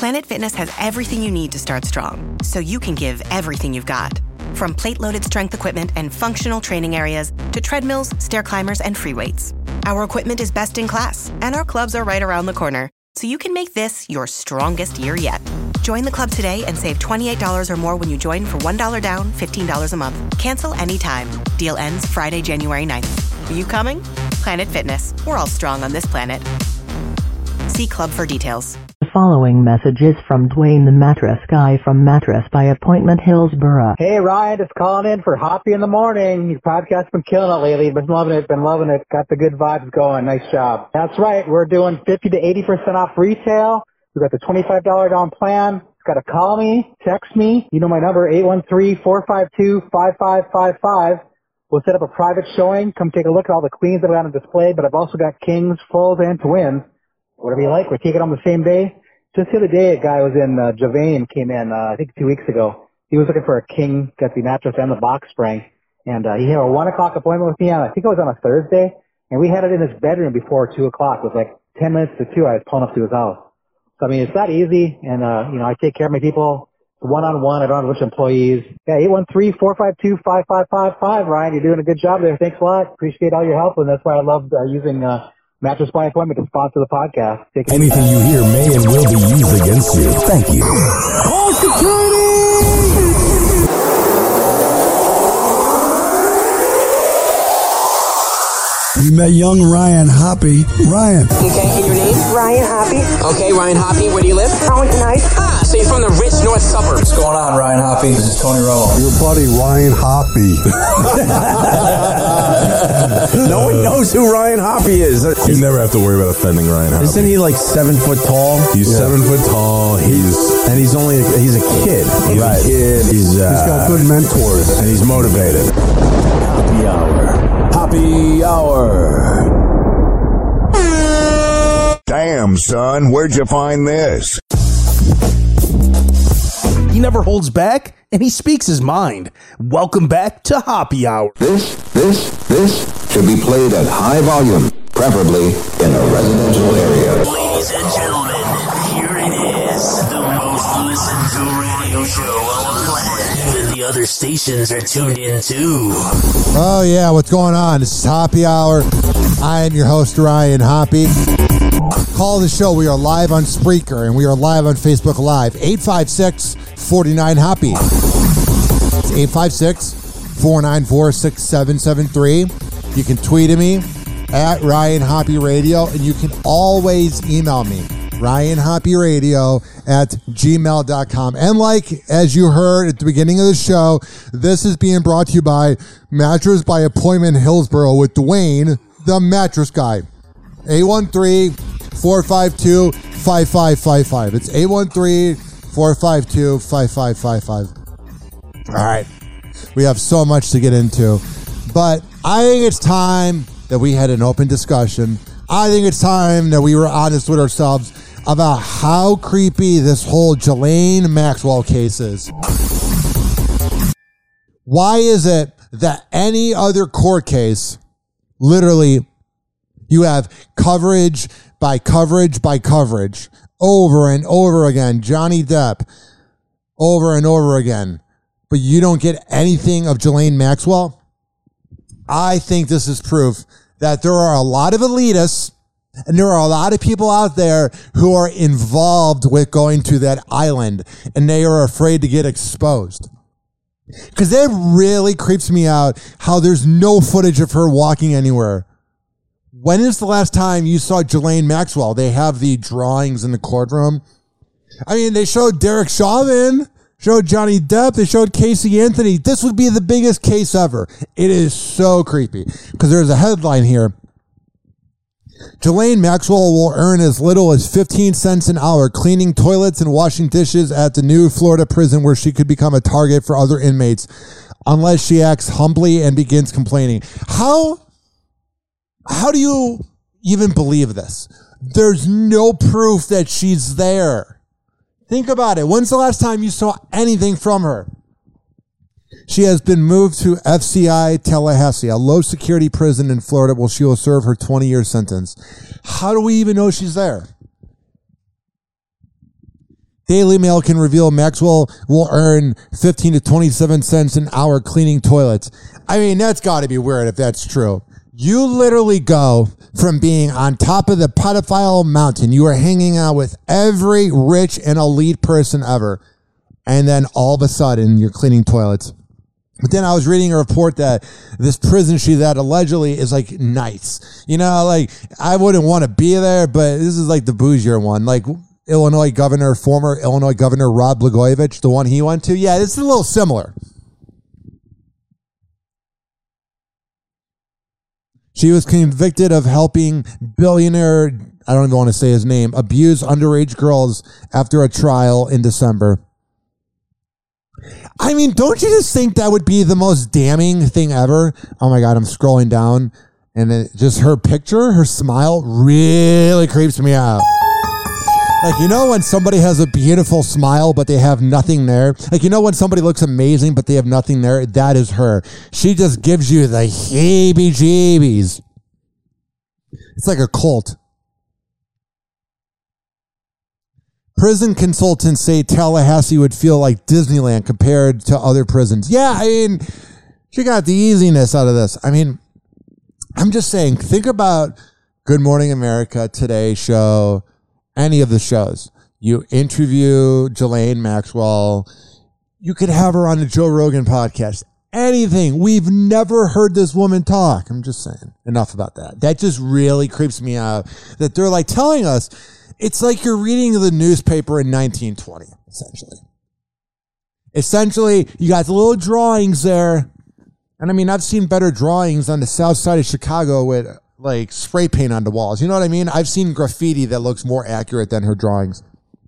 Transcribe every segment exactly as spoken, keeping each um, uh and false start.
Planet Fitness has everything you need to start strong, so you can give everything you've got. From plate-loaded strength equipment and functional training areas to treadmills, stair climbers, and free weights. Our equipment is best in class, and our clubs are right around the corner, so you can make this your strongest year yet. Join the club today and save twenty-eight dollars or more when you join for one dollar down, fifteen dollars a month. Cancel anytime. Deal ends Friday, January ninth. Are you coming? Planet Fitness. We're all strong on this planet. See club for details. The following message is from Dwayne the Mattress Guy from Mattress by Appointment, Hillsborough. Hey, Ryan, just calling in for Hoppy in the Morning. Your podcast's been killing it lately. Been loving it, been loving it. Got the good vibes going. Nice job. That's right. We're doing fifty to eighty percent off retail. We've got the twenty-five dollars down plan. Got to call me, text me. You know my number, eight one three, four five two, five five five five. We'll set up a private showing. Come take a look at all the queens that I've got on display, but I've also got kings, fulls, and twins. Whatever you like, we're taking on the same day. Just the other day, a guy was in uh, Javane, came in, uh, I think two weeks ago. He was looking for a king, got the mattress and the box spring. And uh, he had a one o'clock appointment with me on, I think it was on a Thursday. And we had it in his bedroom before two o'clock. It was like ten minutes to two. I was pulling up to his house. So, I mean, it's not easy. And, uh, you know, I take care of my people one-on-one. I don't have a bunch of employees. Yeah, eight one three, four five two, five five five five. Ryan, you're doing a good job there. Thanks a lot. Appreciate all your help. And that's why I love uh, using uh, Mattress by Appointment to sponsor the podcast. Take Anything you hear may and will be used against you. Thank you. Call security! We met young Ryan Hoppy. Ryan. Okay, and your name? Ryan Hoppy. Okay, Ryan Hoppy. Where do you live? Arlington Heights. Ah, so you're from the rich north suburbs. What's going on, Ryan Hoppy? This is Tony Romo. Your buddy Ryan Hoppy. No one knows who Ryan Hoppy is. You never have to worry about offending Ryan Hoppy. Isn't he like seven foot tall? He's yeah. seven foot tall. He's and he's only a, he's a kid. He's right. a kid. He's, uh, he's got good mentors and he's motivated. Hoppy hour. Hoppy hour. Damn, son, where'd you find this? He never holds back, and he speaks his mind. Welcome back to Hoppy Hour. This, this, this should be played at high volume, preferably in a residential area. Ladies and gentlemen, here it is, the most listened to radio show on the planet. Even the other stations are tuned in too. Oh yeah, what's going on? This is Hoppy Hour. I am your host, Ryan Hoppy. Call the show. We are live on Spreaker, and we are live on Facebook Live. eight five six, four nine, HOPPY. It's eight five six, four nine four, six seven seven three. You can tweet at me at Ryan Hoppy Radio, and you can always email me, ryanhoppyradio at gmail dot com. And like, as you heard at the beginning of the show, this is being brought to you by Mattress by Appointment Hillsborough with Dwayne, the Mattress Guy. eight one three, four five two, five five five five. It's eight one three, four five two, five five five five. All right. We have so much to get into, but I think it's time that we had an open discussion. I think it's time that we were honest with ourselves about how creepy this whole Ghislaine Maxwell case is. Why is it that any other court case, literally, you have coverage by coverage by coverage over and over again, Johnny Depp over and over again, but you don't get anything of Ghislaine Maxwell? I think this is proof that there are a lot of elitists and there are a lot of people out there who are involved with going to that island and they are afraid to get exposed. Because it really creeps me out how there's no footage of her walking anywhere. When is the last time you saw Ghislaine Maxwell? They have the drawings in the courtroom. I mean, they showed Derek Chauvin, showed Johnny Depp, they showed Casey Anthony. This would be the biggest case ever. It is so creepy because there's a headline here. Ghislaine Maxwell will earn as little as fifteen cents an hour cleaning toilets and washing dishes at the new Florida prison where she could become a target for other inmates unless she acts humbly and begins complaining. How... How do you even believe this? There's no proof that she's there. Think about it. When's the last time you saw anything from her? She has been moved to F C I Tallahassee, a low-security prison in Florida where she will serve her twenty-year sentence. How do we even know she's there? Daily Mail can reveal Maxwell will earn fifteen to twenty-seven cents an hour cleaning toilets. I mean, that's got to be weird if that's true. You literally go from being on top of the pedophile mountain. You are hanging out with every rich and elite person ever. And then all of a sudden, you're cleaning toilets. But then I was reading a report that this prison she's at allegedly is like nice. You know, like I wouldn't want to be there, but this is like the bougier one. Like Illinois governor, former Illinois governor Rod Blagojevich, the one he went to. Yeah, this is a little similar. She was convicted of helping billionaire, I don't even want to say his name, abuse underage girls after a trial in December. I mean, don't you just think that would be the most damning thing ever? Oh my God, I'm scrolling down and it, just her picture, her smile really creeps me out. Like, you know when somebody has a beautiful smile, but they have nothing there? Like, you know when somebody looks amazing, but they have nothing there? That is her. She just gives you the heebie-jeebies. It's like a cult. Prison consultants say Tallahassee would feel like Disneyland compared to other prisons. Yeah, I mean, she got the easiness out of this. I mean, I'm just saying, think about Good Morning America, Today Show, any of the shows. You interview Ghislaine Maxwell. You could have her on the Joe Rogan podcast. Anything. We've never heard this woman talk. I'm just saying. Enough about that. That just really creeps me out. That they're like telling us, it's like you're reading the newspaper in nineteen twenty, essentially. Essentially, you got the little drawings there. And I mean, I've seen better drawings on the south side of Chicago with like spray paint on the walls. You know what I mean? I've seen graffiti that looks more accurate than her drawings.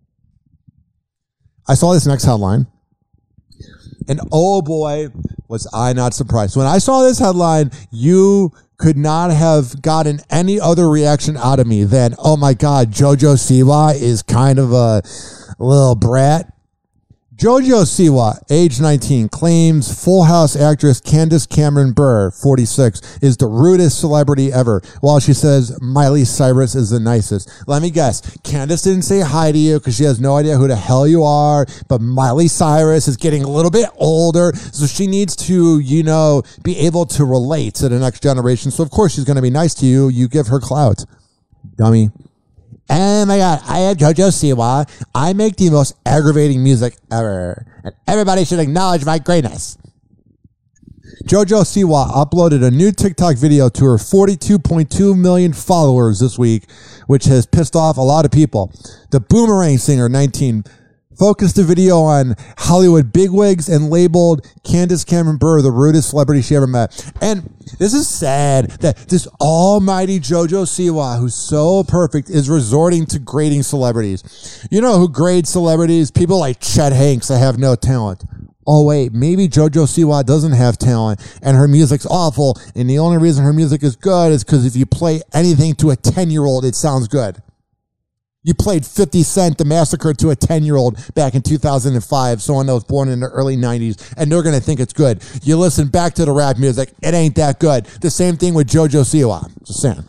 I saw this next headline. And oh boy, was I not surprised. When I saw this headline, you could not have gotten any other reaction out of me than, oh my God, JoJo Siwa is kind of a little brat. JoJo Siwa, age nineteen, claims Full House actress Candace Cameron Bure, forty-six, is the rudest celebrity ever, while she says Miley Cyrus is the nicest. Let me guess, Candace didn't say hi to you because she has no idea who the hell you are, but Miley Cyrus is getting a little bit older, so she needs to, you know, be able to relate to the next generation. So of course she's going to be nice to you. You give her clout. Dummy. Oh my God, I am JoJo Siwa. I make the most aggravating music ever. And everybody should acknowledge my greatness. JoJo Siwa uploaded a new TikTok video to her forty-two point two million followers this week, which has pissed off a lot of people. The Boomerang singer, nineteen, focused the video on Hollywood bigwigs and labeled Candace Cameron Bure the rudest celebrity she ever met. And this is sad that this almighty JoJo Siwa, who's so perfect, is resorting to grading celebrities. You know who grades celebrities? People like Chet Hanks that have no talent. Oh wait, maybe JoJo Siwa doesn't have talent and her music's awful, and the only reason her music is good is because if you play anything to a ten-year-old, it sounds good. You played fifty Cent, The Massacre, to a ten-year-old back in two thousand five, someone that was born in the early nineties, and they're going to think it's good. You listen back to the rap music, it ain't that good. The same thing with JoJo Siwa. Just saying.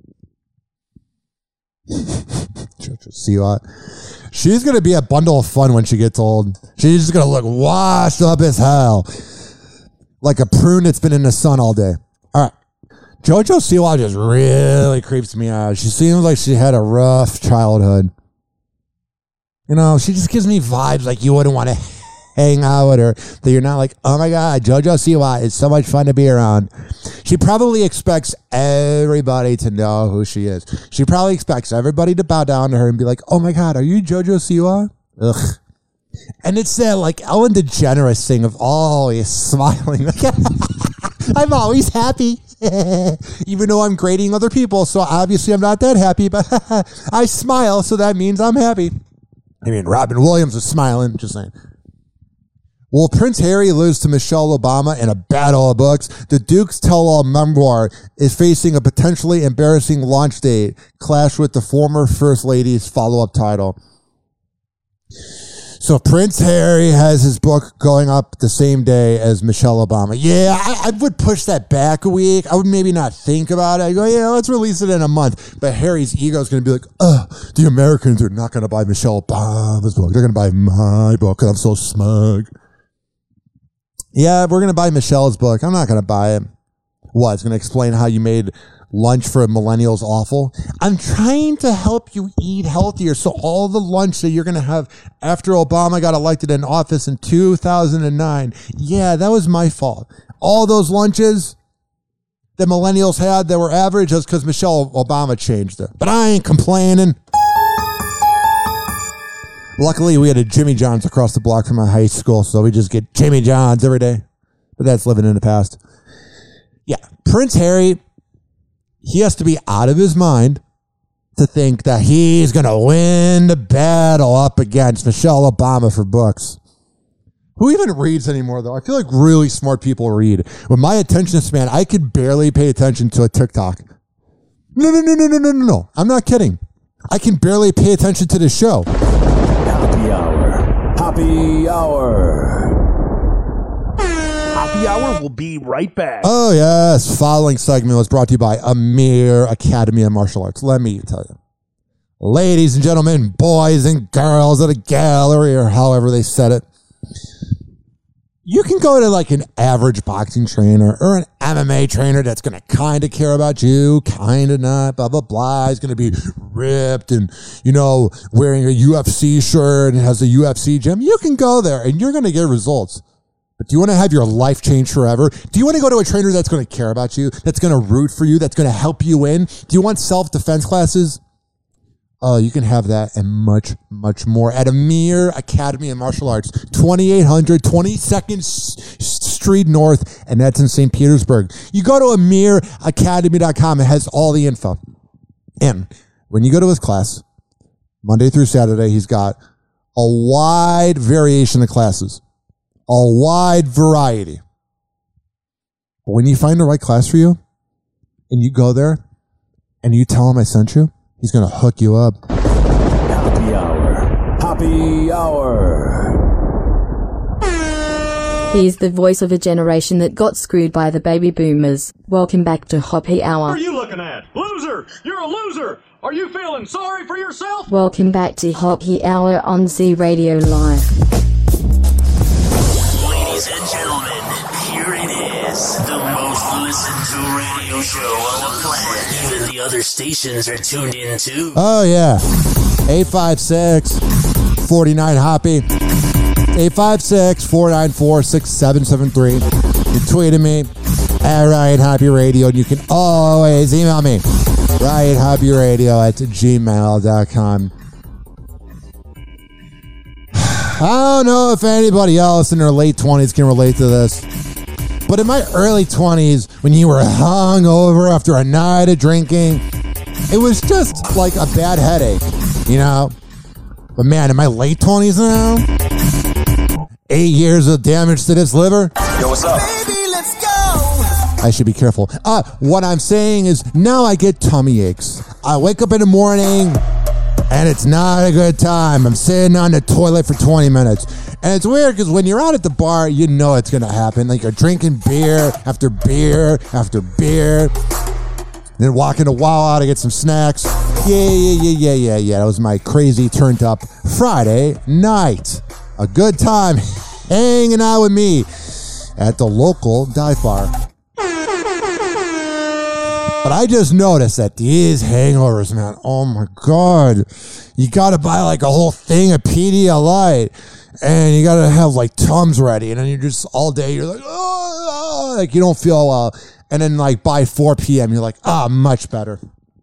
JoJo Siwa. She's going to be a bundle of fun when she gets old. She's just going to look washed up as hell. Like a prune that's been in the sun all day. All right. JoJo Siwa just really creeps me out. She seems like she had a rough childhood. You know, she just gives me vibes like you wouldn't want to hang out with her. That you're not like, oh my God, JoJo Siwa is so much fun to be around. She probably expects everybody to know who she is. She probably expects everybody to bow down to her and be like, oh my God, are you JoJo Siwa? Ugh. And it's that like Ellen DeGeneres thing of always smiling. I'm always happy. Even though I'm grading other people, so obviously I'm not that happy, but I smile, so that means I'm happy. I mean, Robin Williams is smiling, just saying. Will Prince Harry lose to Michelle Obama in a battle of books? The Duke's tell-all memoir is facing a potentially embarrassing launch date, clash with the former First Lady's follow-up title. So Prince Harry has his book going up the same day as Michelle Obama. Yeah, I, I would push that back a week. I would maybe not think about it. I go, yeah, let's release it in a month. But Harry's ego is going to be like, oh, the Americans are not going to buy Michelle Obama. Obama's book. They're going to buy my book because I'm so smug. Yeah, we're going to buy Michelle's book. I'm not going to buy it. What? It's going to explain how you made lunch for millennials awful. I'm trying to help you eat healthier. So all the lunch that you're going to have after Obama got elected in office in two thousand nine, yeah, that was my fault. All those lunches that millennials had that were average was because Michelle Obama changed it. But I ain't complaining. Luckily, we had a Jimmy John's across the block from my high school, so we just get Jimmy John's every day. But that's living in the past. Yeah, Prince Harry, he has to be out of his mind to think that he's going to win the battle up against Michelle Obama for books. Who even reads anymore, though? I feel like really smart people read. With my attention span, I could barely pay attention to a TikTok. No, no, no, no, no, no, no, no. I'm not kidding. I can barely pay attention to the show. Happy hour. Happy hour. Happy hour will be right back. Oh, yes. Following segment was brought to you by Amir Academy of Martial Arts. Let me tell you. Ladies and gentlemen, boys and girls at a gallery, or however they said it, you can go to like an average boxing trainer or an M M A trainer that's going to kind of care about you, kind of not, blah, blah, blah. He's going to be ripped and, you know, wearing a U F C shirt and has a U F C gym. You can go there and you're going to get results. But do you want to have your life change forever? Do you want to go to a trainer that's going to care about you, that's going to root for you, that's going to help you win? Do you want self-defense classes? Oh, you can have that and much, much more at Amir Academy of Martial Arts, twenty-eight hundred twenty-second Street North, and that's in Saint Petersburg. You go to amir academy dot com. It has all the info. And when you go to his class, Monday through Saturday, he's got a wide variation of classes, a wide variety. But when you find the right class for you, and you go there, and you tell him I sent you, he's going to hook you up. Happy hour. Happy hour. He's the voice of a generation that got screwed by the baby boomers. Welcome back to Happy Hour. What are you looking at? Loser! You're a loser! Are you feeling sorry for yourself? Welcome back to Happy Hour on Z Radio Live. Ladies and gentlemen, here it is. The most listened to radio show on the planet. Even the other stations are tuned in too. Oh, yeah. eight five six, four nine, Hoppy. eight five six, four nine four, six seven seven three. You tweet at me at Ryan Hoppy Radio, and you can always email me, Ryan Hoppy Radio at gmail dot com. I don't know if anybody else in their late twenties can relate to this, but in my early twenties, when you were hungover after a night of drinking, it was just like a bad headache, you know? But man, in my late twenties now, eight years of damage to this liver. Yo, what's up? Baby, let's go. I should be careful. Uh, what I'm saying is now I get tummy aches. I wake up in the morning and it's not a good time. I'm sitting on the toilet for twenty minutes. And it's weird because when you're out at the bar, you know it's going to happen. Like you're drinking beer after beer after beer. Then walking to Wawa to get some snacks. Yeah, yeah, yeah, yeah, yeah, yeah. That was my crazy turned up Friday night. A good time hanging out with me at the local dive bar. But I just noticed that these hangovers, man, oh my God. You got to buy like a whole thing of Pedialyte. And you got to have like Tums ready. And then you're just all day, you're like, oh, like you don't feel well. And then like by four p.m., you're like, ah, oh, much better.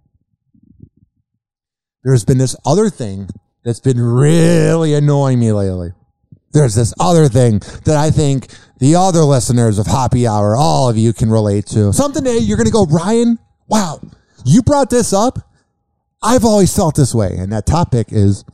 There's been this other thing that's been really annoying me lately. There's this other thing that I think the other listeners of Happy Hour, all of you can relate to. Something that you're going to go, Ryan, wow, you brought this up? I've always felt this way. And that topic is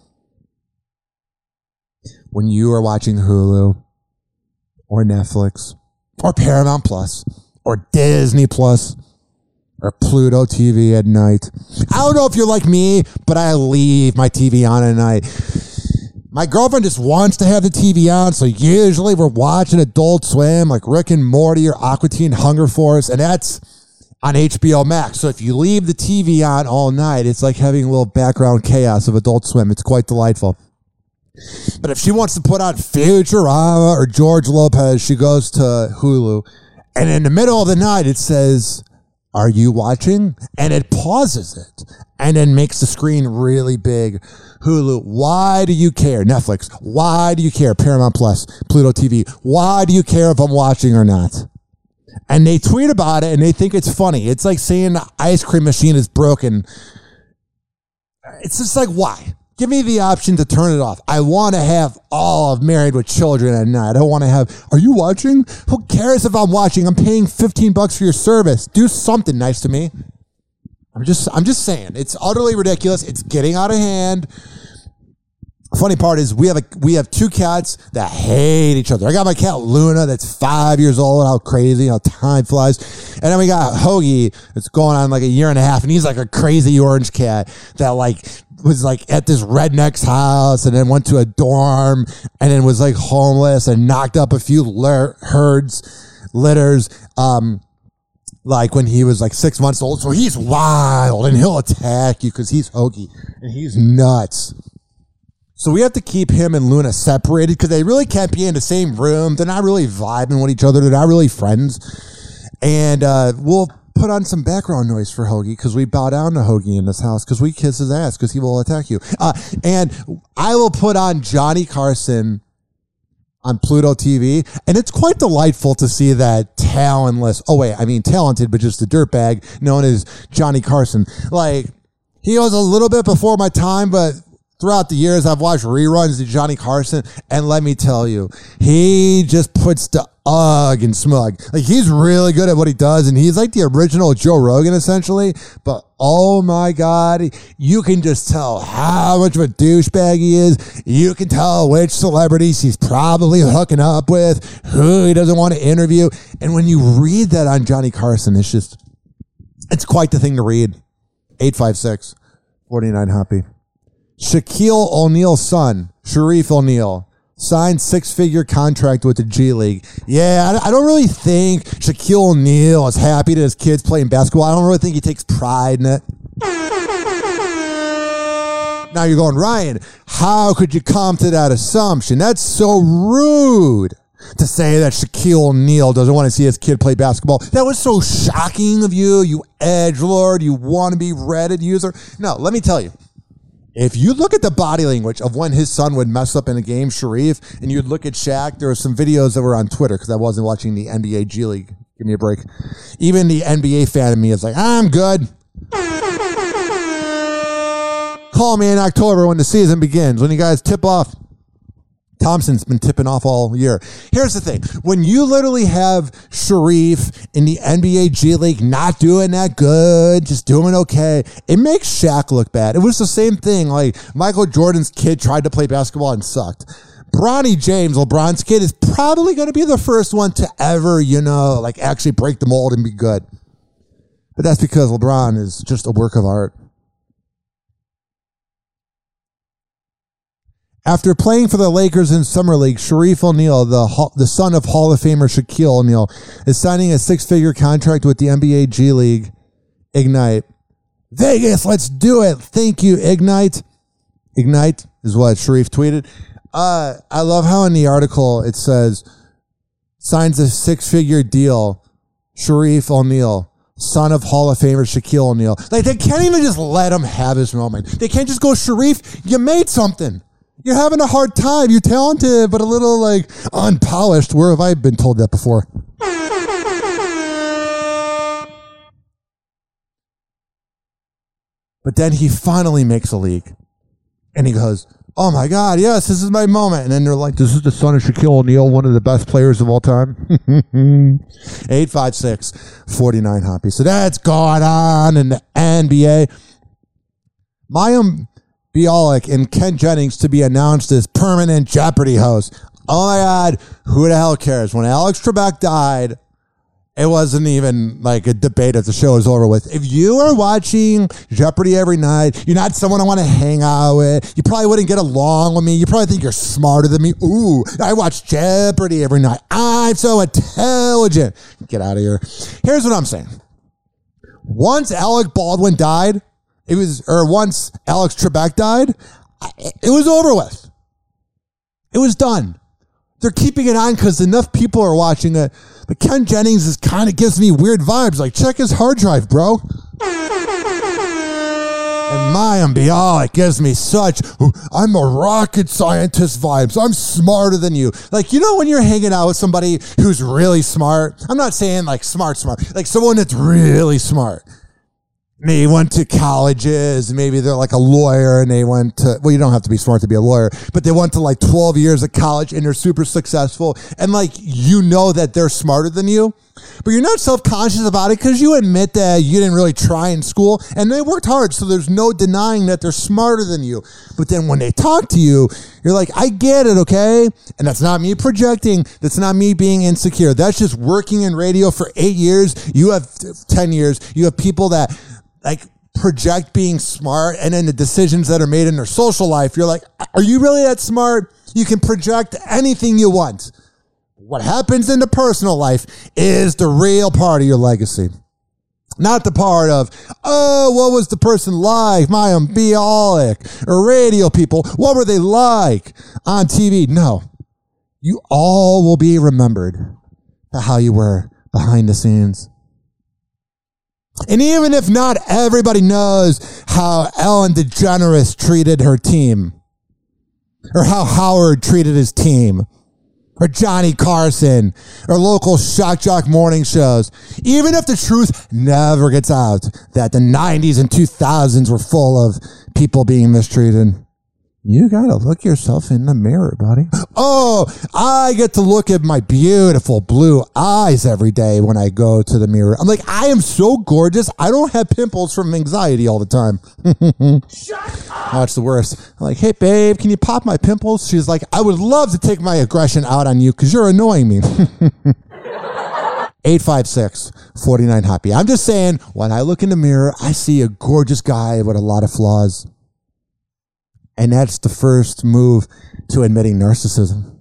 when you are watching Hulu or Netflix or Paramount Plus or Disney Plus or Pluto T V at night. I don't know if you're like me, but I leave my T V on at night. My girlfriend just wants to have the T V on, so usually we're watching Adult Swim, like Rick and Morty or Aqua Teen Hunger Force, and that's on H B O Max. So if you leave the T V on all night, it's like having a little background chaos of Adult Swim. It's quite delightful. But if she wants to put on Futurama or George Lopez, she goes to Hulu. And in the middle of the night, it says, "Are you watching?" And it pauses it and then makes the screen really big. Hulu, why do you care? Netflix, why do you care? Paramount Plus, Pluto T V, why do you care if I'm watching or not? And they tweet about it and they think it's funny. It's like saying the ice cream machine is broken. It's just like, why? Give me the option to turn it off. I want to have all of Married with Children at night. I don't want to have, are you watching? Who cares if I'm watching? I'm paying fifteen bucks for your service. Do something nice to me. I'm just, I'm just saying. It's utterly ridiculous. It's getting out of hand. Funny part is we have a, we have two cats that hate each other. I got my cat Luna that's five years old. How crazy, how time flies. And then we got Hoagie that's going on like a year and a half. And he's like a crazy orange cat that like was like at this redneck's house and then went to a dorm and then was like homeless and knocked up a few lir- herds, litters, um, like when he was like six months old. So he's wild and he'll attack you because he's Hoagie and he's nuts. So we have to keep him and Luna separated because they really can't be in the same room. They're not really vibing with each other. They're not really friends. And uh, we'll put on some background noise for Hoagie because we bow down to Hoagie in this house because we kiss his ass because he will attack you. Uh, and I will put on Johnny Carson on Pluto T V. And it's quite delightful to see that talentless, oh wait, I mean talented, but just a dirtbag known as Johnny Carson. Like, he was a little bit before my time, but throughout the years, I've watched reruns of Johnny Carson, and let me tell you, he just puts the ugh in smug. Like, he's really good at what he does, and he's like the original Joe Rogan, essentially. But, oh my God, you can just tell how much of a douchebag he is. You can tell which celebrities he's probably hooking up with, who he doesn't want to interview. And when you read that on Johnny Carson, it's just, it's quite the thing to read. eight five six, four nine Hoppy. Shaquille O'Neal's son, Sharif O'Neal, signed six-figure contract with the G League. Yeah, I don't really think Shaquille O'Neal is happy that his kid's playing basketball. I don't really think he takes pride in it. Now you're going, Ryan, how could you come to that assumption? That's so rude to say that Shaquille O'Neal doesn't want to see his kid play basketball. That was so shocking of you, you edgelord, you wannabe Reddit user. No, let me tell you. If you look at the body language of when his son would mess up in a game, Sharif, and you'd look at Shaq, there were some videos that were on Twitter because I wasn't watching the N B A G League. Give me a break. Even the N B A fan of me is like, I'm good. Call me in October when the season begins, when you guys tip off. Thompson's been tipping off all year. Here's the thing. When you literally have Sharif in the N B A G League not doing that good, just doing okay, it makes Shaq look bad. It was the same thing. Like, Michael Jordan's kid tried to play basketball and sucked. Bronny James, LeBron's kid, is probably going to be the first one to ever, you know, like actually break the mold and be good. But that's because LeBron is just a work of art. After playing for the Lakers in Summer League, Sharif O'Neal, the the son of Hall of Famer Shaquille O'Neal, is signing a six-figure contract with the N B A G League Ignite. Vegas, let's do it. Thank you, Ignite. Ignite is what Sharif tweeted. Uh, I love how in the article it says, signs a six-figure deal, Sharif O'Neal, son of Hall of Famer Shaquille O'Neal. Like, they can't even just let him have his moment. They can't just go, Sharif, you made something. You're having a hard time. You're talented, but a little, like, unpolished. Where have I been told that before? But then he finally makes a league. And he goes, oh, my God, yes, this is my moment. And then they're like, this is the son of Shaquille O'Neal, one of the best players of all time. eight five six, four nine Hoppy. So that's going on in the N B A. Mayim Bialik and Ken Jennings to be announced as permanent Jeopardy hosts. Oh my God, who the hell cares? When Alex Trebek died, it wasn't even like a debate if the show was over with. If you are watching Jeopardy every night, you're not someone I want to hang out with. You probably wouldn't get along with me. You probably think you're smarter than me. Ooh, I watch Jeopardy every night. I'm so intelligent. Get out of here. Here's what I'm saying. Once Alec Baldwin died, It was, or once Alex Trebek died, it was over with. It was done. They're keeping it on because enough people are watching it. But Ken Jennings is kind of gives me weird vibes. Like, check his hard drive, bro. And Mayim Bialik gives me such, I'm a rocket scientist vibes. I'm smarter than you. Like, you know when you're hanging out with somebody who's really smart? I'm not saying like smart, smart. Like someone that's really smart. They went to colleges, maybe they're like a lawyer and they went to, well, you don't have to be smart to be a lawyer, but they went to like twelve years of college and they're super successful. And like, you know that they're smarter than you, but you're not self-conscious about it because you admit that you didn't really try in school and they worked hard. So there's no denying that they're smarter than you. But then when they talk to you, you're like, I get it. Okay. And that's not me projecting. That's not me being insecure. That's just working in radio for eight years. You have ten years. You have people that, like, project being smart, and then the decisions that are made in their social life, you're like, are you really that smart? You can project anything you want. What happens in the personal life is the real part of your legacy. Not the part of, oh, what was the person like? Mayim Bialik or radio people. What were they like on T V? No. You all will be remembered for how you were behind the scenes. And even if not everybody knows how Ellen DeGeneres treated her team, or how Howard treated his team, or Johnny Carson, or local shock jock morning shows, even if the truth never gets out that the nineties and two thousands were full of people being mistreated, you gotta look yourself in the mirror, buddy. Oh, I get to look at my beautiful blue eyes every day when I go to the mirror. I'm like, I am so gorgeous. I don't have pimples from anxiety all the time. Shut up. That's the worst. I'm like, hey, babe, can you pop my pimples? She's like, I would love to take my aggression out on you because you're annoying me. eight five six, four nine, happy. I'm just saying, when I look in the mirror, I see a gorgeous guy with a lot of flaws. And that's the first move to admitting narcissism.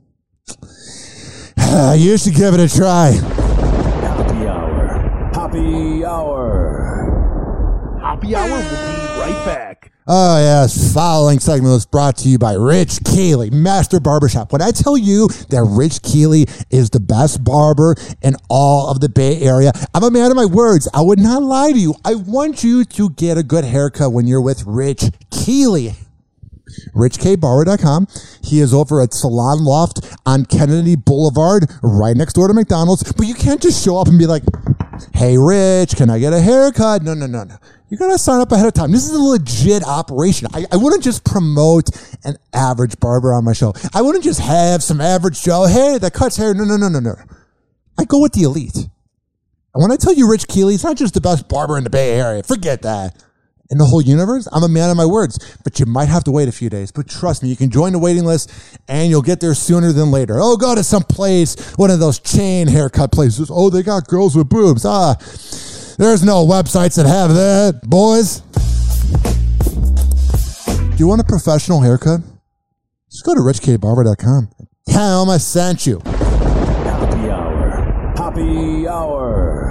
You should give it a try. Happy Hour. Happy Hour. Happy Hour will be right back. Oh, yes. Following segment was brought to you by Rich Keeley, Master Barbershop. When I tell you that Rich Keeley is the best barber in all of the Bay Area, I'm a man of my words. I would not lie to you. I want you to get a good haircut when you're with Rich Keeley. rich k barber dot com. He is over at Salon Loft on Kennedy Boulevard, right next door to McDonald's. But you can't just show up and be like, hey, Rich, can I get a haircut? No, no, no, no. You got to sign up ahead of time. This is a legit operation. I, I wouldn't just promote an average barber on my show. I wouldn't just have some average Joe, hey, that cuts hair. No, no, no, no, no. I go with the elite. And when I tell you Rich Keeley, it's not just the best barber in the Bay Area. Forget that. In the whole universe, I'm a man of my words, but you might have to wait a few days. But trust me, you can join the waiting list and you'll get there sooner than later. Oh, go to some place, one of those chain haircut places. Oh, they got girls with boobs. Ah, there's no websites that have that, boys. Do you want a professional haircut? Just go to rich k barber dot com. Tell them I sent you. Happy Hour. Happy Hour.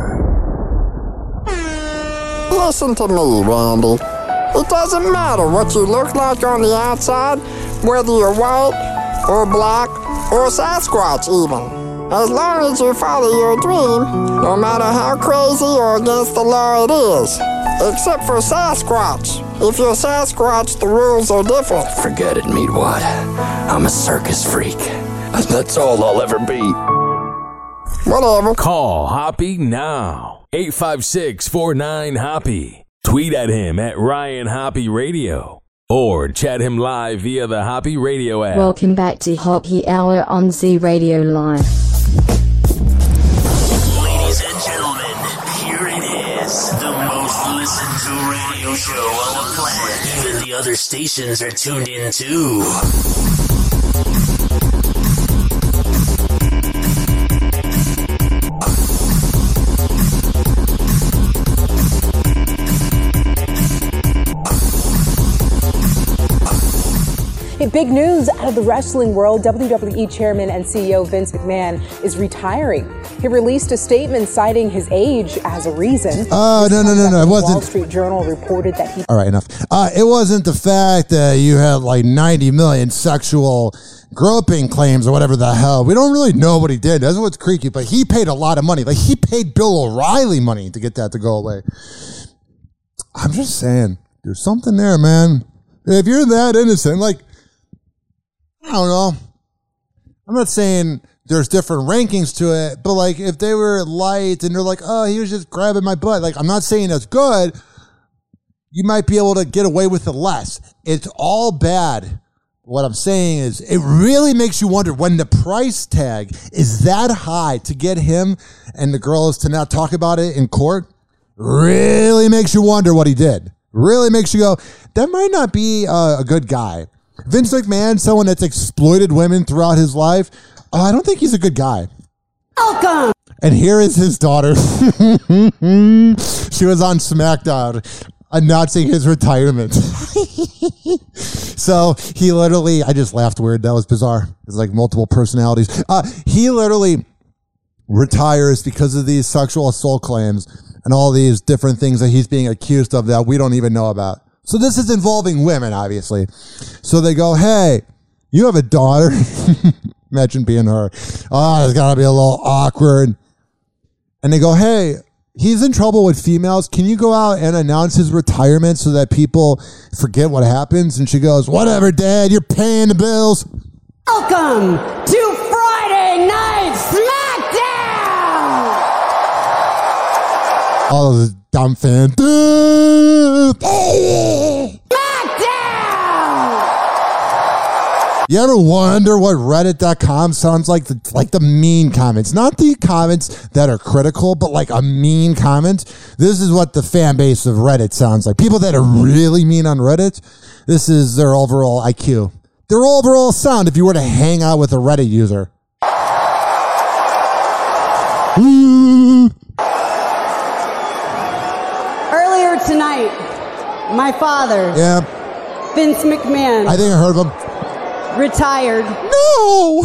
Listen to me, Randy. It doesn't matter what you look like on the outside, whether you're white or black or Sasquatch even. As long as you follow your dream, no matter how crazy or against the law it is. Except for Sasquatch. If you're Sasquatch, the rules are different. Forget it, Meatwad. I'm a circus freak. And that's all I'll ever be. Whatever. Call Hoppy now. eight five six, four nine, Hoppy. Tweet at him at Ryan Hoppy Radio. Or chat him live via the Hoppy Radio app. Welcome back to Hoppy Hour on Z Radio Live. Ladies and gentlemen, here it is. The most listened to radio show on the planet. Even the other stations are tuned in too. Hey, big news out of the wrestling world. W W E Chairman and C E O Vince McMahon is retiring. He released a statement citing his age as a reason. Oh, no, no, no, no. It wasn't. Wall Street Journal reported that he... All right, enough. Uh, it wasn't the fact that you had like ninety million sexual groping claims or whatever the hell. We don't really know what he did. That's what's creaky, but he paid a lot of money. Like, he paid Bill O'Reilly money to get that to go away. I'm just saying, there's something there, man. If you're that innocent, like, I don't know. I'm not saying there's different rankings to it, but like, if they were light and they're like, oh, he was just grabbing my butt. Like, I'm not saying that's good. You might be able to get away with it less. It's all bad. What I'm saying is, it really makes you wonder when the price tag is that high to get him and the girls to not talk about it in court. Really makes you wonder what he did. Really makes you go, that might not be a, a good guy. Vince McMahon, someone that's exploited women throughout his life, uh, I don't think he's a good guy. Welcome. And here is his daughter. She was on SmackDown announcing his retirement. So he literally, I just laughed weird. That was bizarre. It's like multiple personalities. Uh, he literally retires because of these sexual assault claims and all these different things that he's being accused of that we don't even know about. So this is involving women, obviously. So they go, hey, you have a daughter. Imagine being her. Oh, it's got to be a little awkward. And they go, hey, he's in trouble with females. Can you go out and announce his retirement so that people forget what happens? And she goes, whatever, Dad, you're paying the bills. Welcome to Friday Night SmackDown! All of the dumb fans. You ever wonder what Reddit dot com sounds like? The, like the mean comments. Not the comments that are critical, but like a mean comment. This is what the fan base of Reddit sounds like. People that are really mean on Reddit, this is their overall I Q. Their overall sound if you were to hang out with a Reddit user. Earlier tonight, my father, yeah, Vince McMahon, I think I heard of him. Retired. No!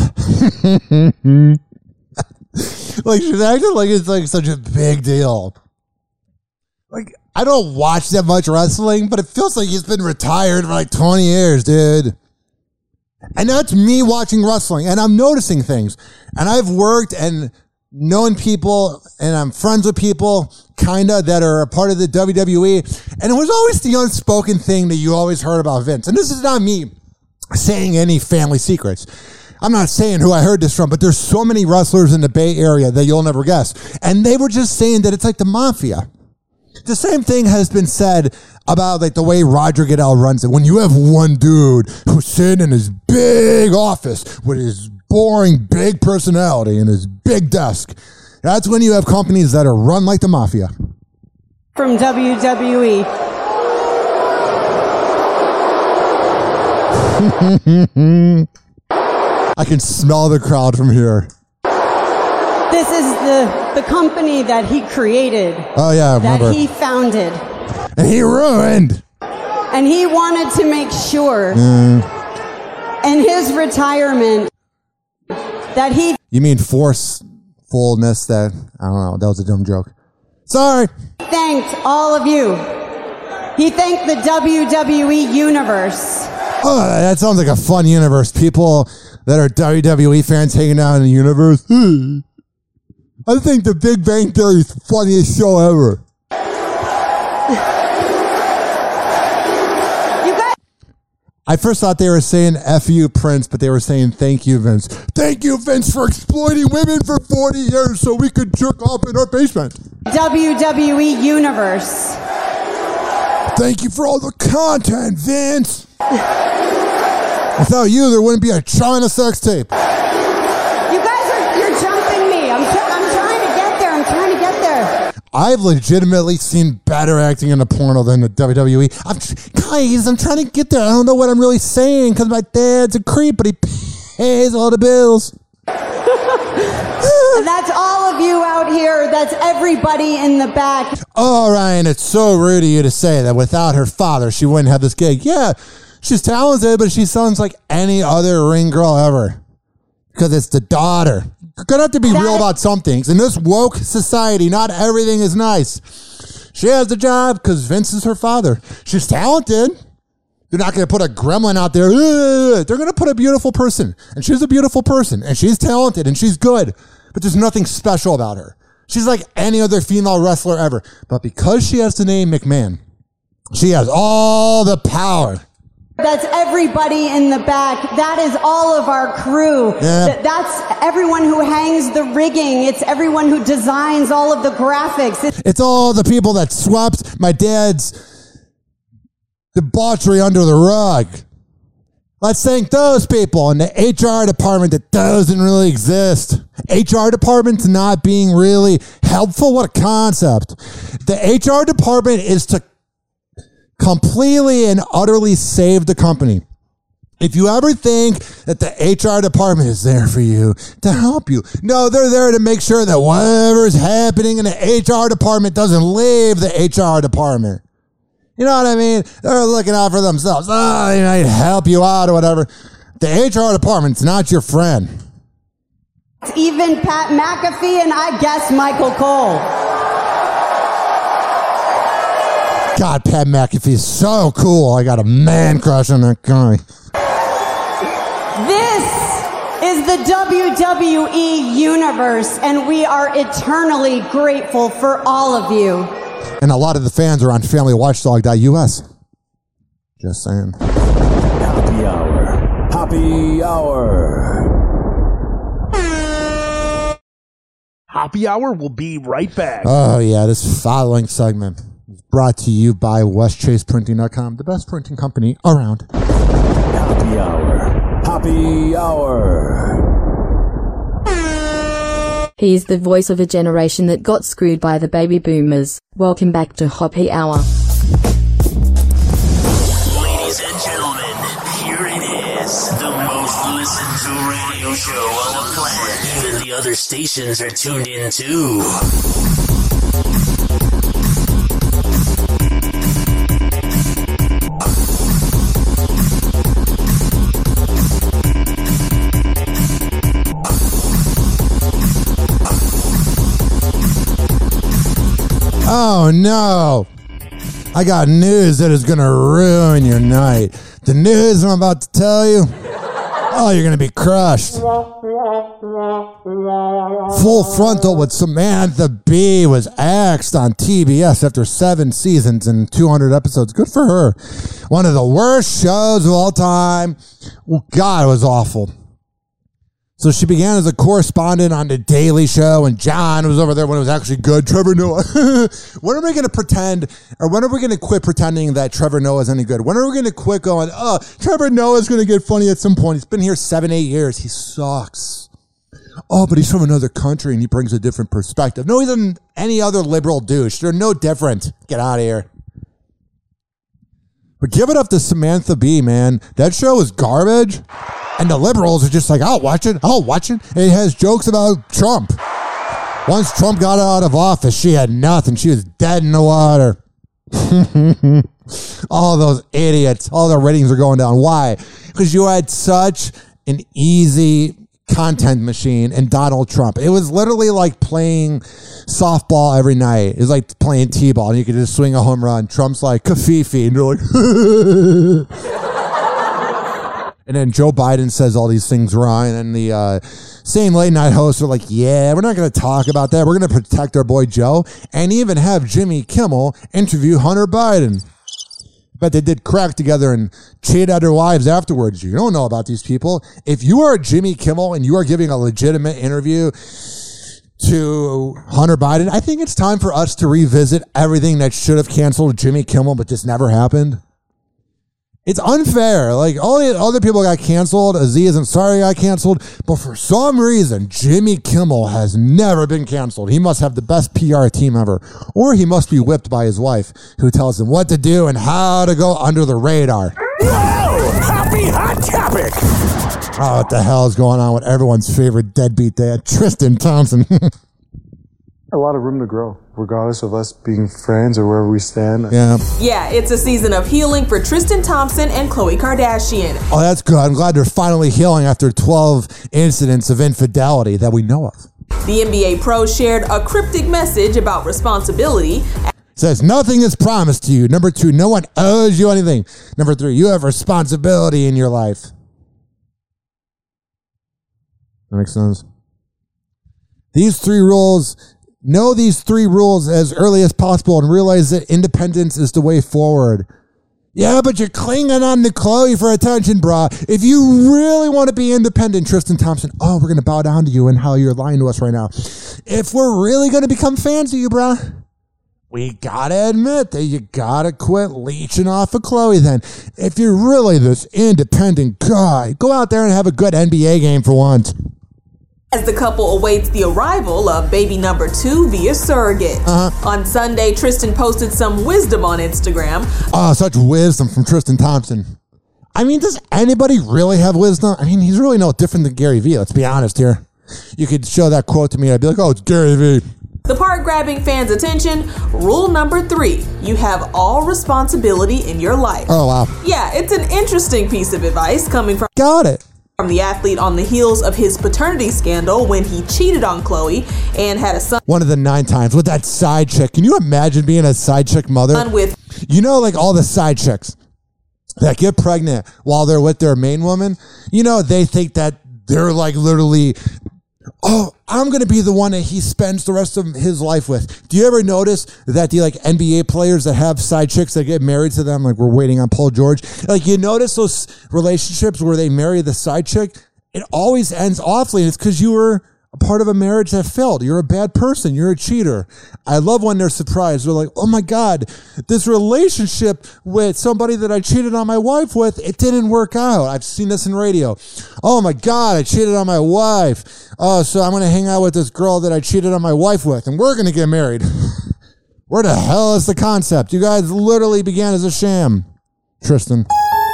Like, she's acting like it's like such a big deal. Like, I don't watch that much wrestling, but it feels like he's been retired for like twenty years, dude. And that's me watching wrestling, and I'm noticing things. And I've worked and known people, and I'm friends with people, kinda, that are a part of the W W E. And it was always the unspoken thing that you always heard about Vince. And this is not me saying any family secrets. I'm not saying who I heard this from, but there's so many wrestlers in the Bay Area that you'll never guess. And they were just saying that it's like the mafia. The same thing has been said about like the way Roger Goodell runs it. When you have one dude who's sitting in his big office with his boring big personality and his big desk, that's when you have companies that are run like the mafia. From W W E. I can smell the crowd from here. This is the, the company that he created. Oh, yeah, I remember. That he founded. And he ruined. And he wanted to make sure mm. in his retirement that he... You mean forcefulness that... I don't know. That was a dumb joke. Sorry. Thanked all of you. He thanked the W W E Universe. Oh, that sounds like a fun universe. People that are W W E fans hanging out in the universe. I think the Big Bang Theory is the funniest show ever. You guys- I first thought they were saying F you, Prince, but they were saying thank you, Vince. Thank you, Vince, for exploiting women for forty years so we could jerk off in our basement. W W E Universe. Thank you for all the content, Vince. Without you, there wouldn't be a China sex tape. You guys are, you're jumping me. I'm, tr- I'm trying to get there. I'm trying to get there. I've legitimately seen better acting in a porno than the W W E. I'm tr- guys, I'm trying to get there. I don't know what I'm really saying because my dad's a creep, but he pays all the bills. And that's all of you out here. That's everybody in the back. Oh, Ryan, it's so rude of you to say that without her father, she wouldn't have this gig. Yeah, she's talented, but she sounds like any other ring girl ever. Because it's the daughter. You're going to have to be that real about some things. In this woke society, not everything is nice. She has the job because Vince is her father. She's talented, They're not going to put a gremlin out there. Ugh. They're going to put a beautiful person. And she's a beautiful person. And she's talented. And she's good. But there's nothing special about her. She's like any other female wrestler ever. But because she has the name McMahon, she has all the power. That's everybody in the back. That is all of our crew. Yeah. That's everyone who hangs the rigging. It's everyone who designs all of the graphics. It's, it's all the people that swept my dad's debauchery under the rug. Let's thank those people in the H R department that doesn't really exist. H R department's not being really helpful. What a concept. The H R department is to completely and utterly save the company. If you ever think that the H R department is there for you to help you, no, they're there to make sure that whatever's happening in the H R department doesn't leave the H R department. You know what I mean? They're looking out for themselves. Oh, they might help you out or whatever. The H R department's not your friend. Even Pat McAfee and I guess Michael Cole. God, Pat McAfee is so cool. I got a man crush on that guy. This is the W W E universe, and we are eternally grateful for all of you. And a lot of the fans are on family watchdog dot U S. Just saying. Happy hour. Happy hour. Happy hour will be right back. Oh, yeah. This following segment is brought to you by west chase printing dot com, the best printing company around. Happy hour. Happy hour. He's the voice of a generation that got screwed by the baby boomers. Welcome back to Happy Hour. Ladies and gentlemen, here it is, the most listened to radio show on the planet. Even the other stations are tuned in too. Oh, no. I got news that is going to ruin your night. The news I'm about to tell you, oh, you're going to be crushed. Full Frontal with Samantha Bee was axed on T B S after seven seasons and two hundred episodes. Good for her. One of the worst shows of all time. Well, God, it was awful. So she began as a correspondent on The Daily Show, and John was over there when it was actually good. Trevor Noah. When are we going to pretend, or when are we going to quit pretending that Trevor Noah is any good? When are we going to quit going, oh, Trevor Noah is going to get funny at some point? He's been here seven, eight years. He sucks. Oh, but he's from another country, and he brings a different perspective. No, he's an any other liberal douche. They're no different. Get out of here. But give it up to Samantha Bee, man. That show is garbage. And the liberals are just like, I'll watch it. I'll watch it. And it has jokes about Trump. Once Trump got out of office, she had nothing. She was dead in the water. All those idiots. All their ratings are going down. Why? Because you had such an easy content machine in Donald Trump. It was literally like playing softball every night. It was like playing T-ball, and you could just swing a home run. Trump's like, Kafifi. And you're like... And then Joe Biden says all these things wrong. And then the uh, same late night hosts are like, yeah, we're not going to talk about that. We're going to protect our boy Joe. And even have Jimmy Kimmel interview Hunter Biden. But they did crack together and cheat at their wives afterwards. You don't know about these people. If you are Jimmy Kimmel and you are giving a legitimate interview to Hunter Biden, I think it's time for us to revisit everything that should have canceled Jimmy Kimmel but just never happened. It's unfair. Like, all the other people got canceled. Aziz Ansari got canceled. But for some reason, Jimmy Kimmel has never been canceled. He must have the best P R team ever. Or he must be whipped by his wife, who tells him what to do and how to go under the radar. Whoa! Happy hot topic! Oh, what the hell is going on with everyone's favorite deadbeat dad, Tristan Thompson? A lot of room to grow, regardless of us being friends or wherever we stand. Yeah. Yeah, it's a season of healing for Tristan Thompson and Khloe Kardashian. Oh, that's good. I'm glad they're finally healing after twelve incidents of infidelity that we know of. The N B A pro shared a cryptic message about responsibility. Says, nothing is promised to you. Number two, no one owes you anything. Number three, you have responsibility in your life. That makes sense. These three rules, know these three rules as early as possible and realize that independence is the way forward. Yeah, but you're clinging on to Chloe for attention, brah. If you really want to be independent, Tristan Thompson, oh, we're going to bow down to you and how you're lying to us right now. If we're really going to become fans of you, brah, we got to admit that you got to quit leeching off of Chloe then. If you're really this independent guy, go out there and have a good N B A game for once. As the couple awaits the arrival of baby number two via surrogate. Uh-huh. On Sunday, Tristan posted some wisdom on Instagram. Oh, such wisdom from Tristan Thompson. I mean, does anybody really have wisdom? I mean, he's really no different than Gary Vee. Let's be honest here. You could show that quote to me, I'd be like, oh, it's Gary Vee. The part grabbing fans' attention, rule number three, you have all responsibility in your life. Oh, wow. Yeah, it's an interesting piece of advice coming from... Got it. From the athlete on the heels of his paternity scandal when he cheated on Chloe and had a son. One of the nine times with that side chick. Can you imagine being a side chick mother? With you know, like all the side chicks that get pregnant while they're with their main woman, you know, they think that they're like literally, oh, I'm going to be the one that he spends the rest of his life with. Do you ever notice that the like N B A players that have side chicks that get married to them, like we're waiting on Paul George, like you notice those relationships where they marry the side chick, it always ends awfully. And it's because you were a part of a marriage that failed. You're a bad person. You're a cheater. I love when they're surprised. They're like, oh my God, this relationship with somebody that I cheated on my wife with, it didn't work out. I've seen this in radio. Oh my God, I cheated on my wife. Oh, so I'm going to hang out with this girl that I cheated on my wife with, and we're going to get married. Where the hell is the concept? You guys literally began as a sham, Tristan.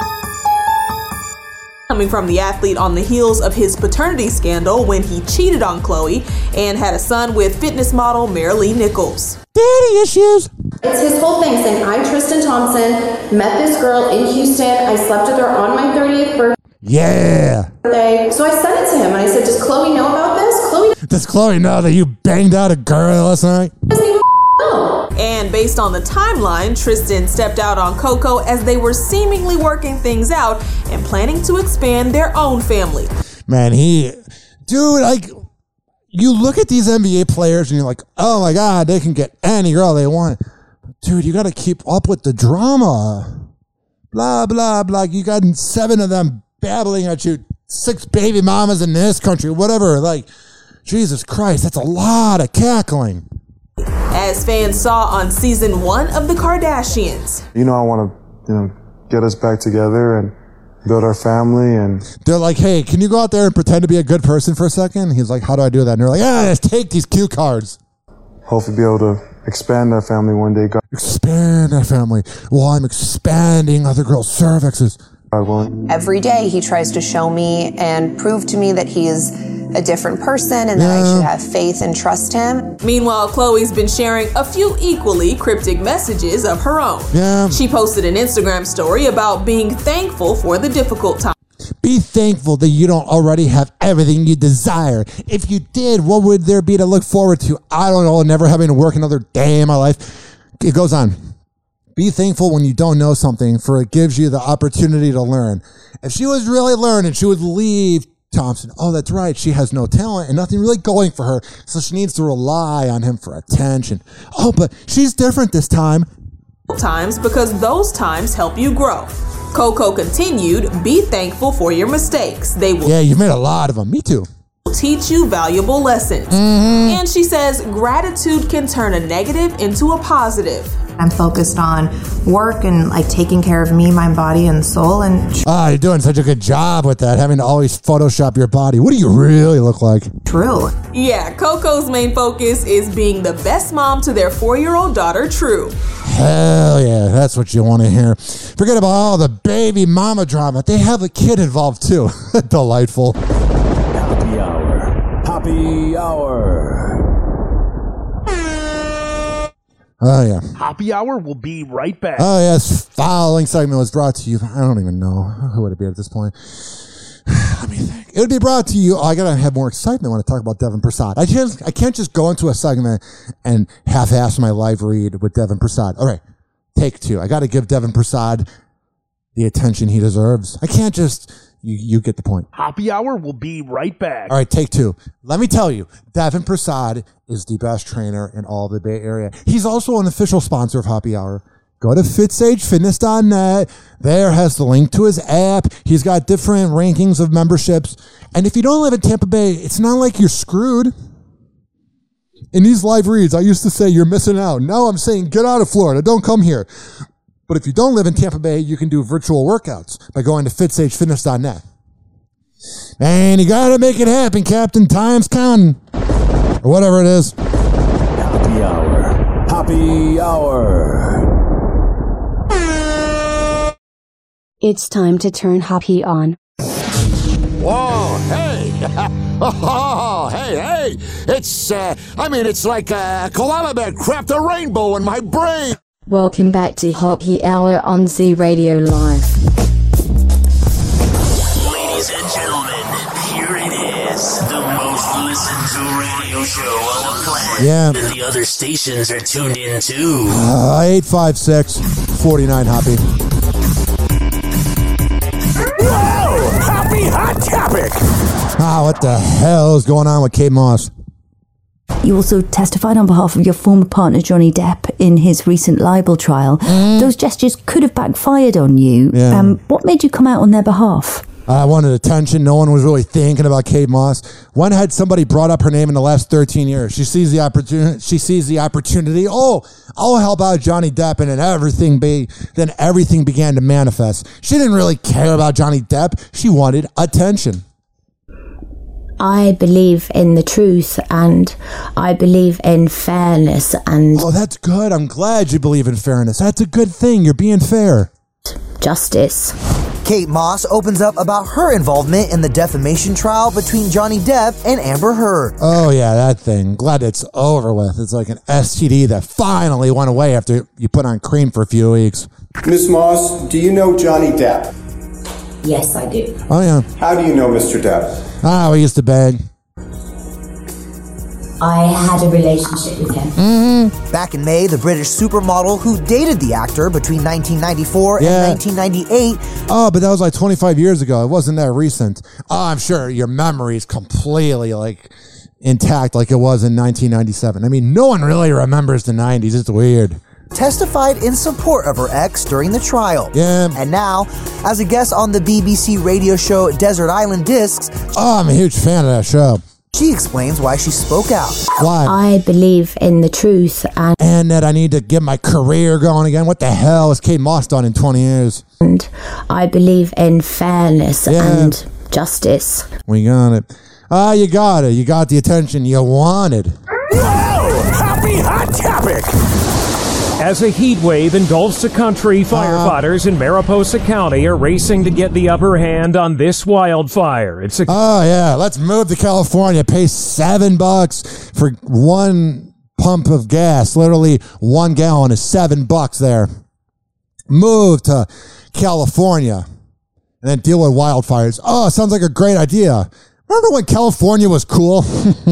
Coming from the athlete on the heels of his paternity scandal when he cheated on Chloe and had a son with fitness model Marilee Nichols. Daddy issues. It's his whole thing saying, I'm Tristan Thompson, met this girl in Houston, I slept with her on my thirtieth birthday. Yeah. So I sent it to him and I said, does Chloe know about this? Chloe Does Chloe know that you banged out a girl last night? doesn't even know. And based on the timeline, Tristan stepped out on Coco as they were seemingly working things out and planning to expand their own family. Man, he, dude, like, you look at these N B A players and you're like, oh my God, they can get any girl they want. Dude, you got to keep up with the drama. Blah, blah, blah. You got seven of them babbling at you, six baby mamas in this country, whatever. Like, Jesus Christ, that's a lot of cackling. As fans saw on season one of The Kardashians. You know, I want to, you know, get us back together and build our family. And they're like, hey, can you go out there and pretend to be a good person for a second? He's like, how do I do that? And they're like, yeah, just take these cue cards. Hopefully be able to expand our family one day. God. Expand our family while I'm expanding other girls' cervixes. Every day he tries to show me and prove to me that he is a different person and that yeah. I should have faith and trust him. Meanwhile, Chloe's been sharing a few equally cryptic messages of her own. Yeah. She posted an Instagram story about being thankful for the difficult time. Be thankful that you don't already have everything you desire. If you did, what would there be to look forward to? I don't know, never having to work another day in my life. It goes on. Be thankful when you don't know something, for it gives you the opportunity to learn. If she was really learning, she would leave Thompson. Oh, that's right. She has no talent and nothing really going for her, so she needs to rely on him for attention. Oh, but she's different this time. Times because those times help you grow. Coco continued, be thankful for your mistakes. They will. Yeah, you've made a lot of them. Me too. Teach you valuable lessons. Mm-hmm. And she says gratitude can turn a negative into a positive. I'm focused on work and like taking care of me, my body and soul. And ah, you're doing such a good job with that, having to always Photoshop your body. What do you really look like? True. Yeah, Coco's main focus is being the best mom to their four-year-old daughter, True. Hell yeah, that's what you want to hear. Forget about all the baby mama drama. They have a kid involved too. Delightful. Happy hour. Happy hour. Oh, yeah. Happy Hour will be right back. Oh, yes. Following segment was brought to you. I don't even know. Who would it be at this point? Let me think. It would be brought to you. Oh, I gotta have more excitement when I talk about Devin Prasad. I just, I can't just go into a segment and half-ass my live read with Devin Prasad. All right, take two. I gotta give Devin Prasad the attention he deserves. I can't just. You, you get the point. Happy Hour will be right back. All right, take two. Let me tell you, Devin Prasad is the best trainer in all the Bay Area. He's also an official sponsor of Happy Hour. Go to fit sage fitness dot net. There has the link to his app. He's got different rankings of memberships. And if you don't live in Tampa Bay, it's not like you're screwed. In these live reads, I used to say you're missing out. Now I'm saying get out of Florida. Don't come here. But if you don't live in Tampa Bay, you can do virtual workouts by going to fit sage fitness dot net. And you got to make it happen, Captain. Time's counting. Or whatever it is. Happy Hour. Happy Hour. It's time to turn Happy on. Whoa, hey. Oh, hey, hey. It's, uh, I mean, it's like a koala bear cracked a rainbow in my brain. Welcome back to Happy Hour on Z Radio Live. Ladies and gentlemen, here it is, the most listened to radio show on the planet. Yeah. And the other stations are tuned in too. Uh, eight five six, four nine Happy. Whoa! Happy Hot Topic! Ah, what the hell is going on with Kate Moss? You also testified on behalf of your former partner, Johnny Depp, in his recent libel trial. Mm. Those gestures could have backfired on you. Yeah. Um, what made you come out on their behalf? I wanted attention. No one was really thinking about Kate Moss. When had somebody brought up her name in the last thirteen years? She sees the opportunity. She sees the opportunity. Oh, I'll help out Johnny Depp, and then everything be. Then everything began to manifest. She didn't really care about Johnny Depp. She wanted attention. I believe in the truth, and I believe in fairness, and... Oh, that's good. I'm glad you believe in fairness. That's a good thing. You're being fair. Justice. Kate Moss opens up about her involvement in the defamation trial between Johnny Depp and Amber Heard. Oh, yeah, that thing. Glad it's over with. It's like an S T D that finally went away after you put on cream for a few weeks. Miss Moss, do you know Johnny Depp? Yes, I do. Oh, yeah. How do you know Mister Depp? Ah, we used to bang. I had a relationship with him. Mm-hmm. Back in May, the British supermodel who dated the actor between nineteen ninety-four Yeah. and nineteen ninety-eight. Oh, but that was like twenty-five years ago. It wasn't that recent. Oh, I'm sure your memory is completely like intact like it was in nineteen ninety-seven. I mean, no one really remembers the nineties. It's weird. Testified in support of her ex during the trial. Yeah. And now, as a guest on the B B C radio show Desert Island Discs, Oh, I'm a huge fan of that show. she explains why she spoke out. Why? I believe in the truth, and... And that I need to get my career going again. What the hell has Kate Moss done in twenty years? And I believe in fairness Yeah. and justice. We got it. Ah, you got it. You got the attention you wanted. Whoa! Happy Hot Topic! As a heat wave engulfs the country, firefighters in Mariposa County are racing to get the upper hand on this wildfire. It's a Oh, yeah. Let's move to California. Pay seven bucks for one pump of gas. Literally one gallon is seven bucks there. Move to California and then deal with wildfires. Oh, sounds like a great idea. Remember when California was cool?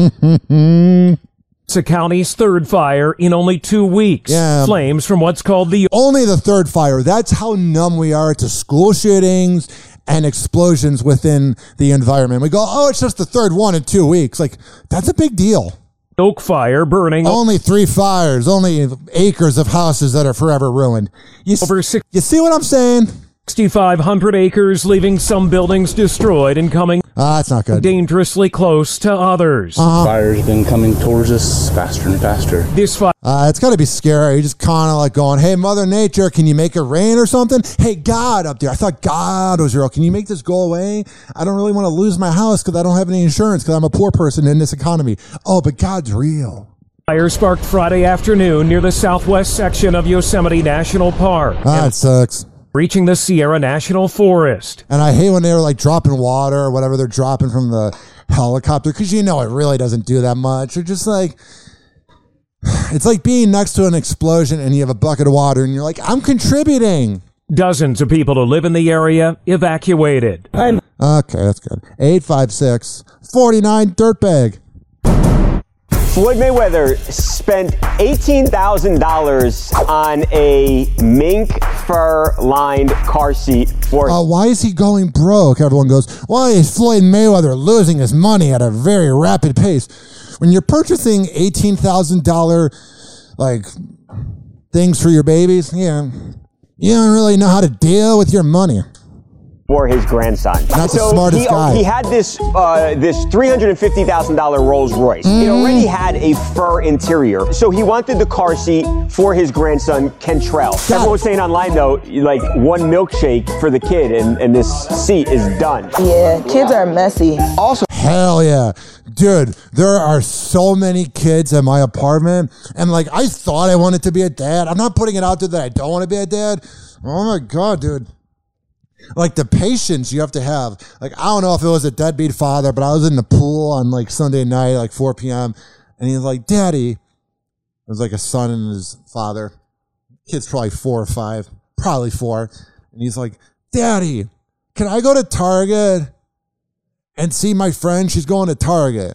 It's a county's third fire in only two weeks. Yeah. Flames from what's called the... Only the third fire. That's how numb we are to school shootings and explosions within the environment. We go, oh, it's just the third one in two weeks. Like, that's a big deal. Oak fire burning... Only three fires. Only acres of houses that are forever ruined. You, over six, you see what I'm saying? sixty-five hundred acres, leaving some buildings destroyed and coming... Ah, that's not good. Dangerously close to others. Uh-huh. Fire's been coming towards us faster and faster. This fire... Uh, it's got to be scary. You're just kind of like going, hey, Mother Nature, can you make it rain or something? Hey, God up there. I thought God was real. Can you make this go away? I don't really want to lose my house because I don't have any insurance because I'm a poor person in this economy. Oh, but God's real. Fire sparked Friday afternoon near the southwest section of Yosemite National Park. Ah, it sucks. Reaching the Sierra National Forest. And I hate when they're like dropping water or whatever they're dropping from the helicopter because you know it really doesn't do that much. Or just like, it's like being next to an explosion and you have a bucket of water and you're like, I'm contributing. Dozens of people who live in the area evacuated. I'm Okay, that's good. eight five six, four nine, dirtbag. Floyd Mayweather spent eighteen thousand dollars on a mink fur-lined car seat for... Uh, why is he going broke? Everyone goes, why is Floyd Mayweather losing his money at a very rapid pace? When you're purchasing eighteen thousand dollars, like, things for your babies, yeah, you don't really know how to deal with your money. For his grandson. Not the so smartest he, guy. He had this uh, this three hundred fifty thousand dollars Rolls Royce. Mm. It already had a fur interior. So he wanted the car seat for his grandson, Kentrell. God. Everyone was saying online, though, like one milkshake for the kid and, and this seat is done. Yeah, kids are messy. Also, hell yeah. Dude, there are so many kids in my apartment. And like, I thought I wanted to be a dad. I'm not putting it out there that I don't want to be a dad. Oh my God, dude. Like the patience you have to have. Like, I don't know if it was a deadbeat father, but I was in the pool on like Sunday night, like four p.m. And he's like, Daddy. It was like a son and his father. Kid's probably four or five, probably four. And he's like, Daddy, can I go to Target and see my friend? She's going to Target.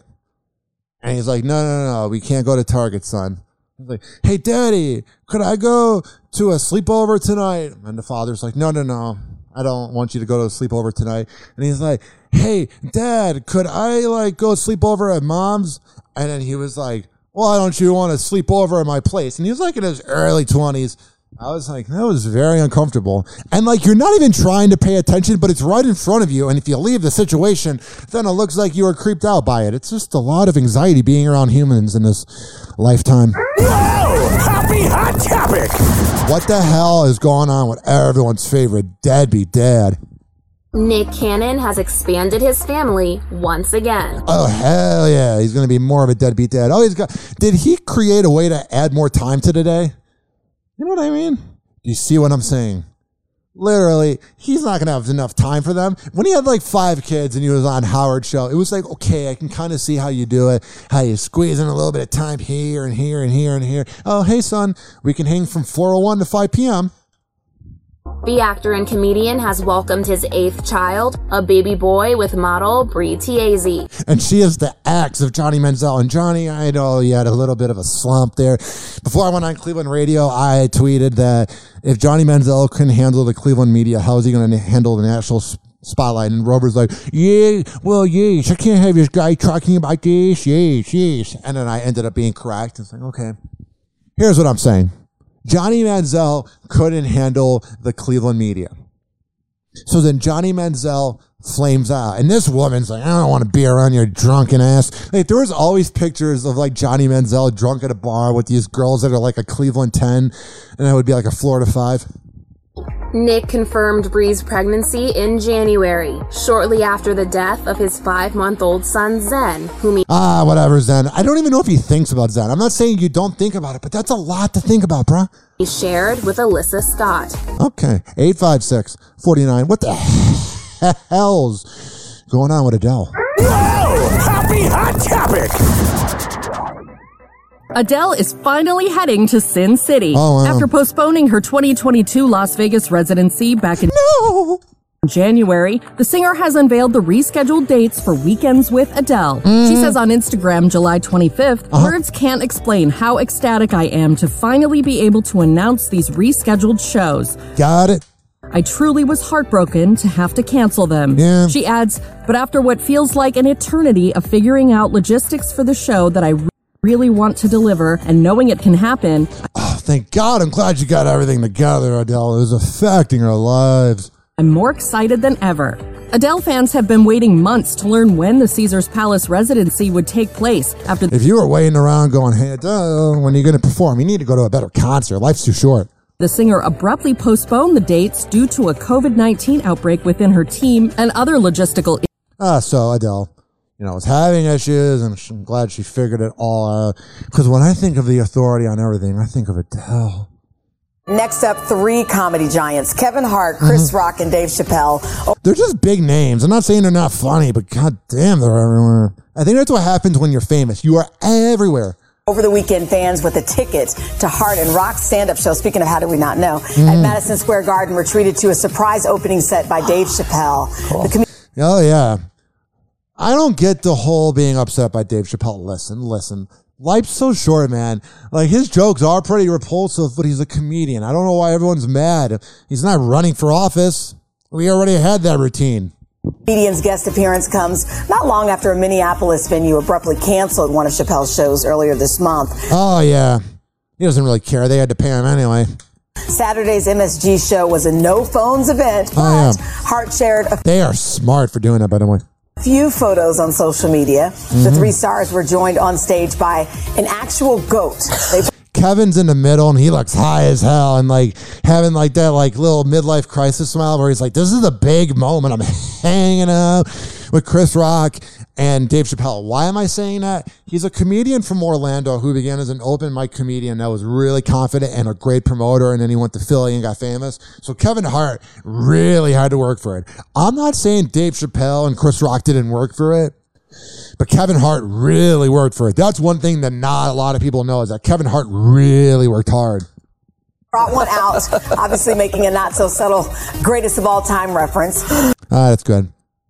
And he's like, no, no, no, we can't go to Target, son. He's like, hey, Daddy, could I go to a sleepover tonight? And the father's like, no, no, no. I don't want you to go to a sleepover tonight. And he's like, hey, Dad, could I like go sleep over at Mom's? And then he was like, why don't you want to sleep over at my place? And he was like in his early twenties. I was like, that was very uncomfortable. And like, you're not even trying to pay attention, but it's right in front of you. And if you leave the situation, then it looks like you were creeped out by it. It's just a lot of anxiety being around humans in this lifetime. Whoa! Happy Hot Topic! What the hell is going on with everyone's favorite deadbeat dad? Nick Cannon has expanded his family once again. Oh, hell yeah. He's going to be more of a deadbeat dad. Oh, he's got, did he create a way to add more time to the day? You know what I mean? Do you see what I'm saying? Literally, he's not going to have enough time for them. When he had like five kids and he was on Howard's show, it was like, okay, I can kind of see how you do it, how you squeeze in a little bit of time here and here and here and here. Oh, hey, son, we can hang from four oh one to five p.m. The actor and comedian has welcomed his eighth child, a baby boy with model Brie Tiesi. And she is the ex of Johnny Manziel. And Johnny, I know you had a little bit of a slump there. Before I went on Cleveland radio, I tweeted that if Johnny Manziel couldn't handle the Cleveland media, how is he going to handle the national spotlight? And Rover's like, yeah, well, yes, I can't have this guy talking about this, yes, yes. And then I ended up being correct. It's like, okay, here's what I'm saying. Johnny Manziel couldn't handle the Cleveland media. So then Johnny Manziel flames out. And this woman's like, I don't want to be around your drunken ass. Like, there was always pictures of like Johnny Manziel drunk at a bar with these girls that are like a Cleveland ten. And that would be like a Florida five. Nick confirmed Brie's pregnancy in January, shortly after the death of his five-month-old son, Zen, whom he... Ah, whatever, Zen. I don't even know if he thinks about Zen. I'm not saying you don't think about it, but that's a lot to think about, bruh. He shared with Alyssa Scott. Okay, eight five six, four nine. What the hell's going on with Adele? Whoa! Happy Hot Topic! Adele is finally heading to Sin City oh, wow. after postponing her twenty twenty-two Las Vegas residency back in no. January. The singer has unveiled the rescheduled dates for Weekends with Adele. Mm. She says on Instagram, July twenty-fifth, uh-huh. words can't explain how ecstatic I am to finally be able to announce these rescheduled shows. Got it. I truly was heartbroken to have to cancel them. Yeah. She adds, but after what feels like an eternity of figuring out logistics for the show that I really really want to deliver and knowing it can happen. Oh, thank God. I'm glad you got everything together, Adele. It was affecting our lives. I'm more excited than ever. Adele fans have been waiting months to learn when the Caesars Palace residency would take place. After If you were waiting around going, hey, Adele, when are you going to perform? You need to go to a better concert. Life's too short. The singer abruptly postponed the dates due to a covid nineteen outbreak within her team and other logistical issues. Ah, so Adele. You know, was having issues, and I'm glad she figured it all out. Because when I think of the authority on everything, I think of Adele. Next up, three comedy giants, Kevin Hart, Chris mm-hmm. Rock, and Dave Chappelle. Oh. They're just big names. I'm not saying they're not funny, but god damn, they're everywhere. I think that's what happens when you're famous. You are everywhere. Over the weekend, fans with a ticket to Hart and Rock's stand-up show, speaking of how did we not know, mm. at Madison Square Garden were treated to a surprise opening set by Dave Chappelle. Cool. The com- Oh, yeah. I don't get the whole being upset by Dave Chappelle. Listen, listen. Life's so short, man. Like, his jokes are pretty repulsive, but he's a comedian. I don't know why everyone's mad. He's not running for office. We already had that routine. Comedian's guest appearance comes not long after a Minneapolis venue abruptly canceled one of Chappelle's shows earlier this month. Oh, yeah. He doesn't really care. They had to pay him anyway. Saturday's M S G show was a no-phones event, but oh, yeah. Hart shared a They are smart for doing that, by the way. few photos on social media. Mm-hmm. The three stars were joined on stage by an actual goat. They Kevin's in the middle and he looks high as hell and like having like that like little midlife crisis smile where he's like, this is a big moment. I'm hanging out with Chris Rock and Dave Chappelle. Why am I saying that? He's a comedian from Orlando who began as an open mic comedian that was really confident and a great promoter, and then he went to Philly and got famous. So Kevin Hart really had to work for it. I'm not saying Dave Chappelle and Chris Rock didn't work for it, but Kevin Hart really worked for it. That's one thing that not a lot of people know, is that Kevin Hart really worked hard. brought one out, obviously making a not so subtle greatest of all time reference. Ah, that's good.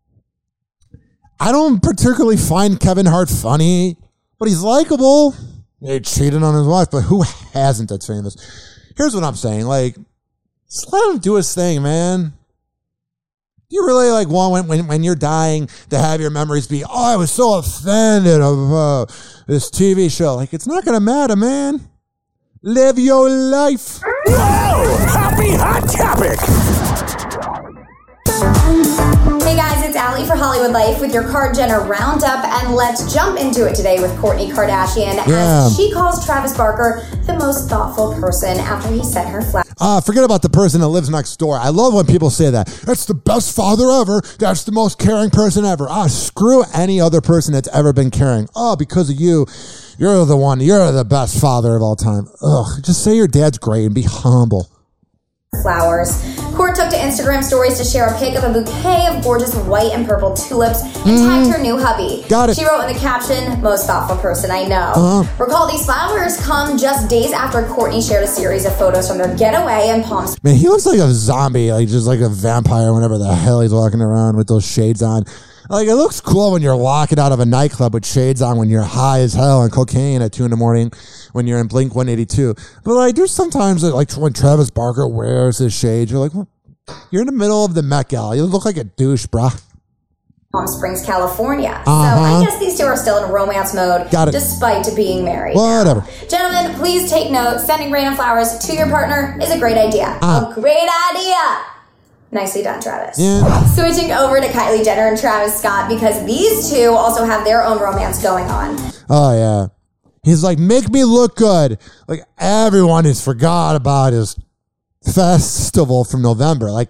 I don't particularly find Kevin Hart funny, but he's likable. He cheated on his wife, but who hasn't that's famous? Here's what I'm saying. Like, just let him do his thing, man. You really like want when, when when you're dying to have your memories be, oh, I was so offended of uh, this T V show. Like, it's not going to matter, man. Live your life. Whoa! Happy Hot Topic! Hey guys, it's Allie for Hollywood Life with your Card Jenner Roundup, and let's jump into it today with Kourtney Kardashian, Yeah. as she calls Travis Barker the most thoughtful person after he sent her flowers. Uh, forget about the person that lives next door. I love when people say that. That's the best father ever. That's the most caring person ever. Ah, screw any other person that's ever been caring. Oh, because of you, you're the one. You're the best father of all time. Ugh, just say your dad's great and be humble. Flowers. Kourt took to Instagram stories to share a pic of a bouquet of gorgeous white and purple tulips and Mm. tagged her new hubby. Got it. She wrote in the caption, most thoughtful person I know. Uh-huh. Recall these flowers come just days after Kourtney shared a series of photos from their getaway in Palm Springs. Man, he looks like a zombie, like just like a vampire, whenever the hell he's walking around with those shades on. Like, it looks cool when you're walking out of a nightclub with shades on when you're high as hell on cocaine at two in the morning when you're in Blink one eighty-two. But like, there's sometimes like when Travis Barker wears his shades, you're like, well, you're in the middle of the Met Gala. You look like a douche, bruh. Palm Springs, California. Uh-huh. So I guess these two are still in romance mode, Got it. despite being married. Whatever. Gentlemen, please take note. Sending random flowers to your partner is a great idea. Uh. A great idea. Nicely done, Travis. Yeah. Switching over to Kylie Jenner and Travis Scott, because these two also have their own romance going on. Oh, yeah. He's like, make me look good. Like, everyone has forgot about his festival from November. Like,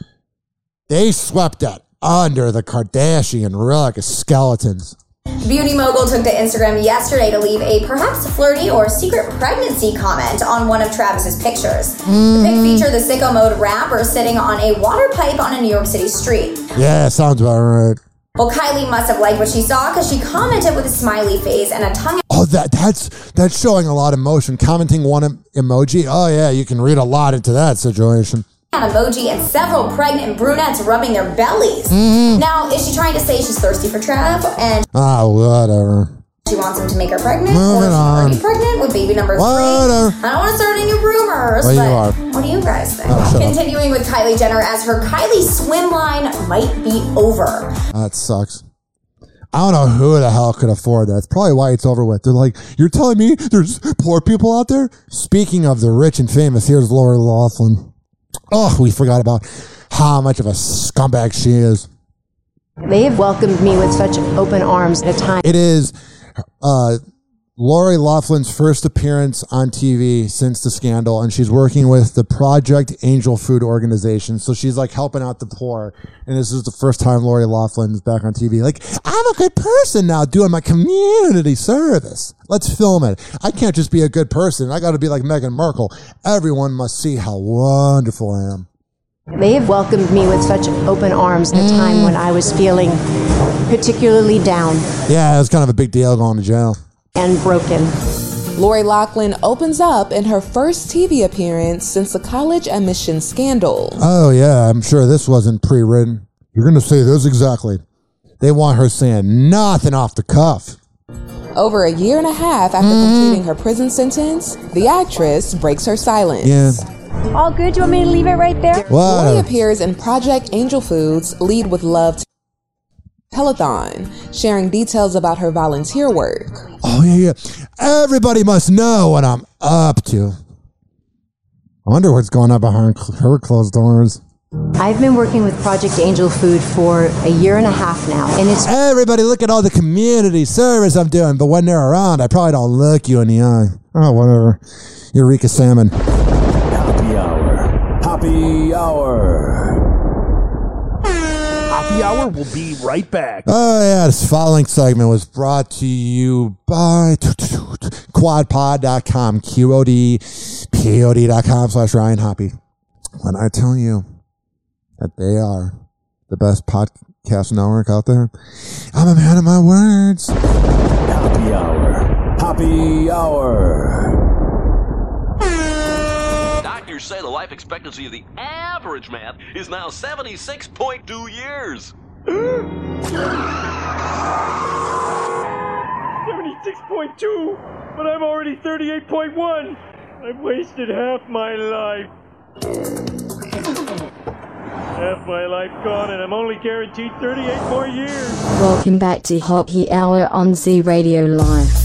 they swept that under the Kardashian rug of skeletons. Beauty mogul took to Instagram yesterday to leave a perhaps flirty or secret pregnancy comment on one of Travis's pictures. Mm-hmm. The pic featured the sicko mode rapper sitting on a water pipe on a New York City street. Yeah, sounds about right. Well, Kylie must have liked what she saw because she commented with a smiley face and a tongue Oh, that that's that's showing a lot of emotion. Commenting one em- emoji. Oh, yeah, you can read a lot into that situation. an emoji and several pregnant brunettes rubbing their bellies. Mm-hmm. Now, is she trying to say she's thirsty for Trav and Ah, whatever. she wants him to make her pregnant? Moving or is she on. already pregnant with baby number Whatever. three? I don't want to start any rumors, Well, you but are. what do you guys think? Oh, shut up. Continuing with Kylie Jenner, as her Kylie swim line might be over. That sucks. I don't know who the hell could afford that. It's probably why it's over with. They're like, you're telling me there's poor people out there? Speaking of the rich and famous, here's Lori Loughlin. Oh, we forgot about how much of a scumbag she is. They have welcomed me with such open arms at a time. It is uh, Lori Loughlin's first appearance on T V since the scandal, and she's working with the Project Angel Food Organization. So she's like helping out the poor. And this is the first time Lori Loughlin's back on T V. Like, I'm a good person now doing my community service. Let's film it. I can't just be a good person. I got to be like Meghan Markle. Everyone must see how wonderful I am. They have welcomed me with such open arms at a time when I was feeling particularly down Yeah, it was kind of a big deal going to jail. and broken. Lori Loughlin opens up in her first T V appearance since the college admission scandal. Oh, yeah, I'm sure this wasn't pre-written. You're going to say this exactly. They want her saying nothing off the cuff. Over a year and a half after mm. completing her prison sentence, the actress breaks her silence. Yeah. All good? You want me to leave it right there? What? Lori appears in Project Angel Foods Lead with Love Telethon, sharing details about her volunteer work. Oh, yeah, yeah. Everybody must know what I'm up to. I wonder what's going on behind her closed doors. I've been working with Project Angel Food for a year and a half now, and it's... Everybody look at all the community service I'm doing, but when they're around, I probably don't look you in the eye. Oh, whatever. Eureka Salmon. Happy Hour. Happy Hour. Happy Hour will be right back. Oh, yeah, this following segment was brought to you by quad pod dot com, Q O D P O D dot com slash Ryan Hoppy. When I tell you that they are the best podcast network out there, I'm a man of my words. Happy Hour. Happy Hour. Doctors say the life expectancy of the average man is now seventy-six point two years. seventy-six point two, but I'm already thirty-eight point one. I've wasted half my life. Half my life gone, and I'm only guaranteed thirty-eight more years. Welcome back to Happy Hour on Z Radio Live.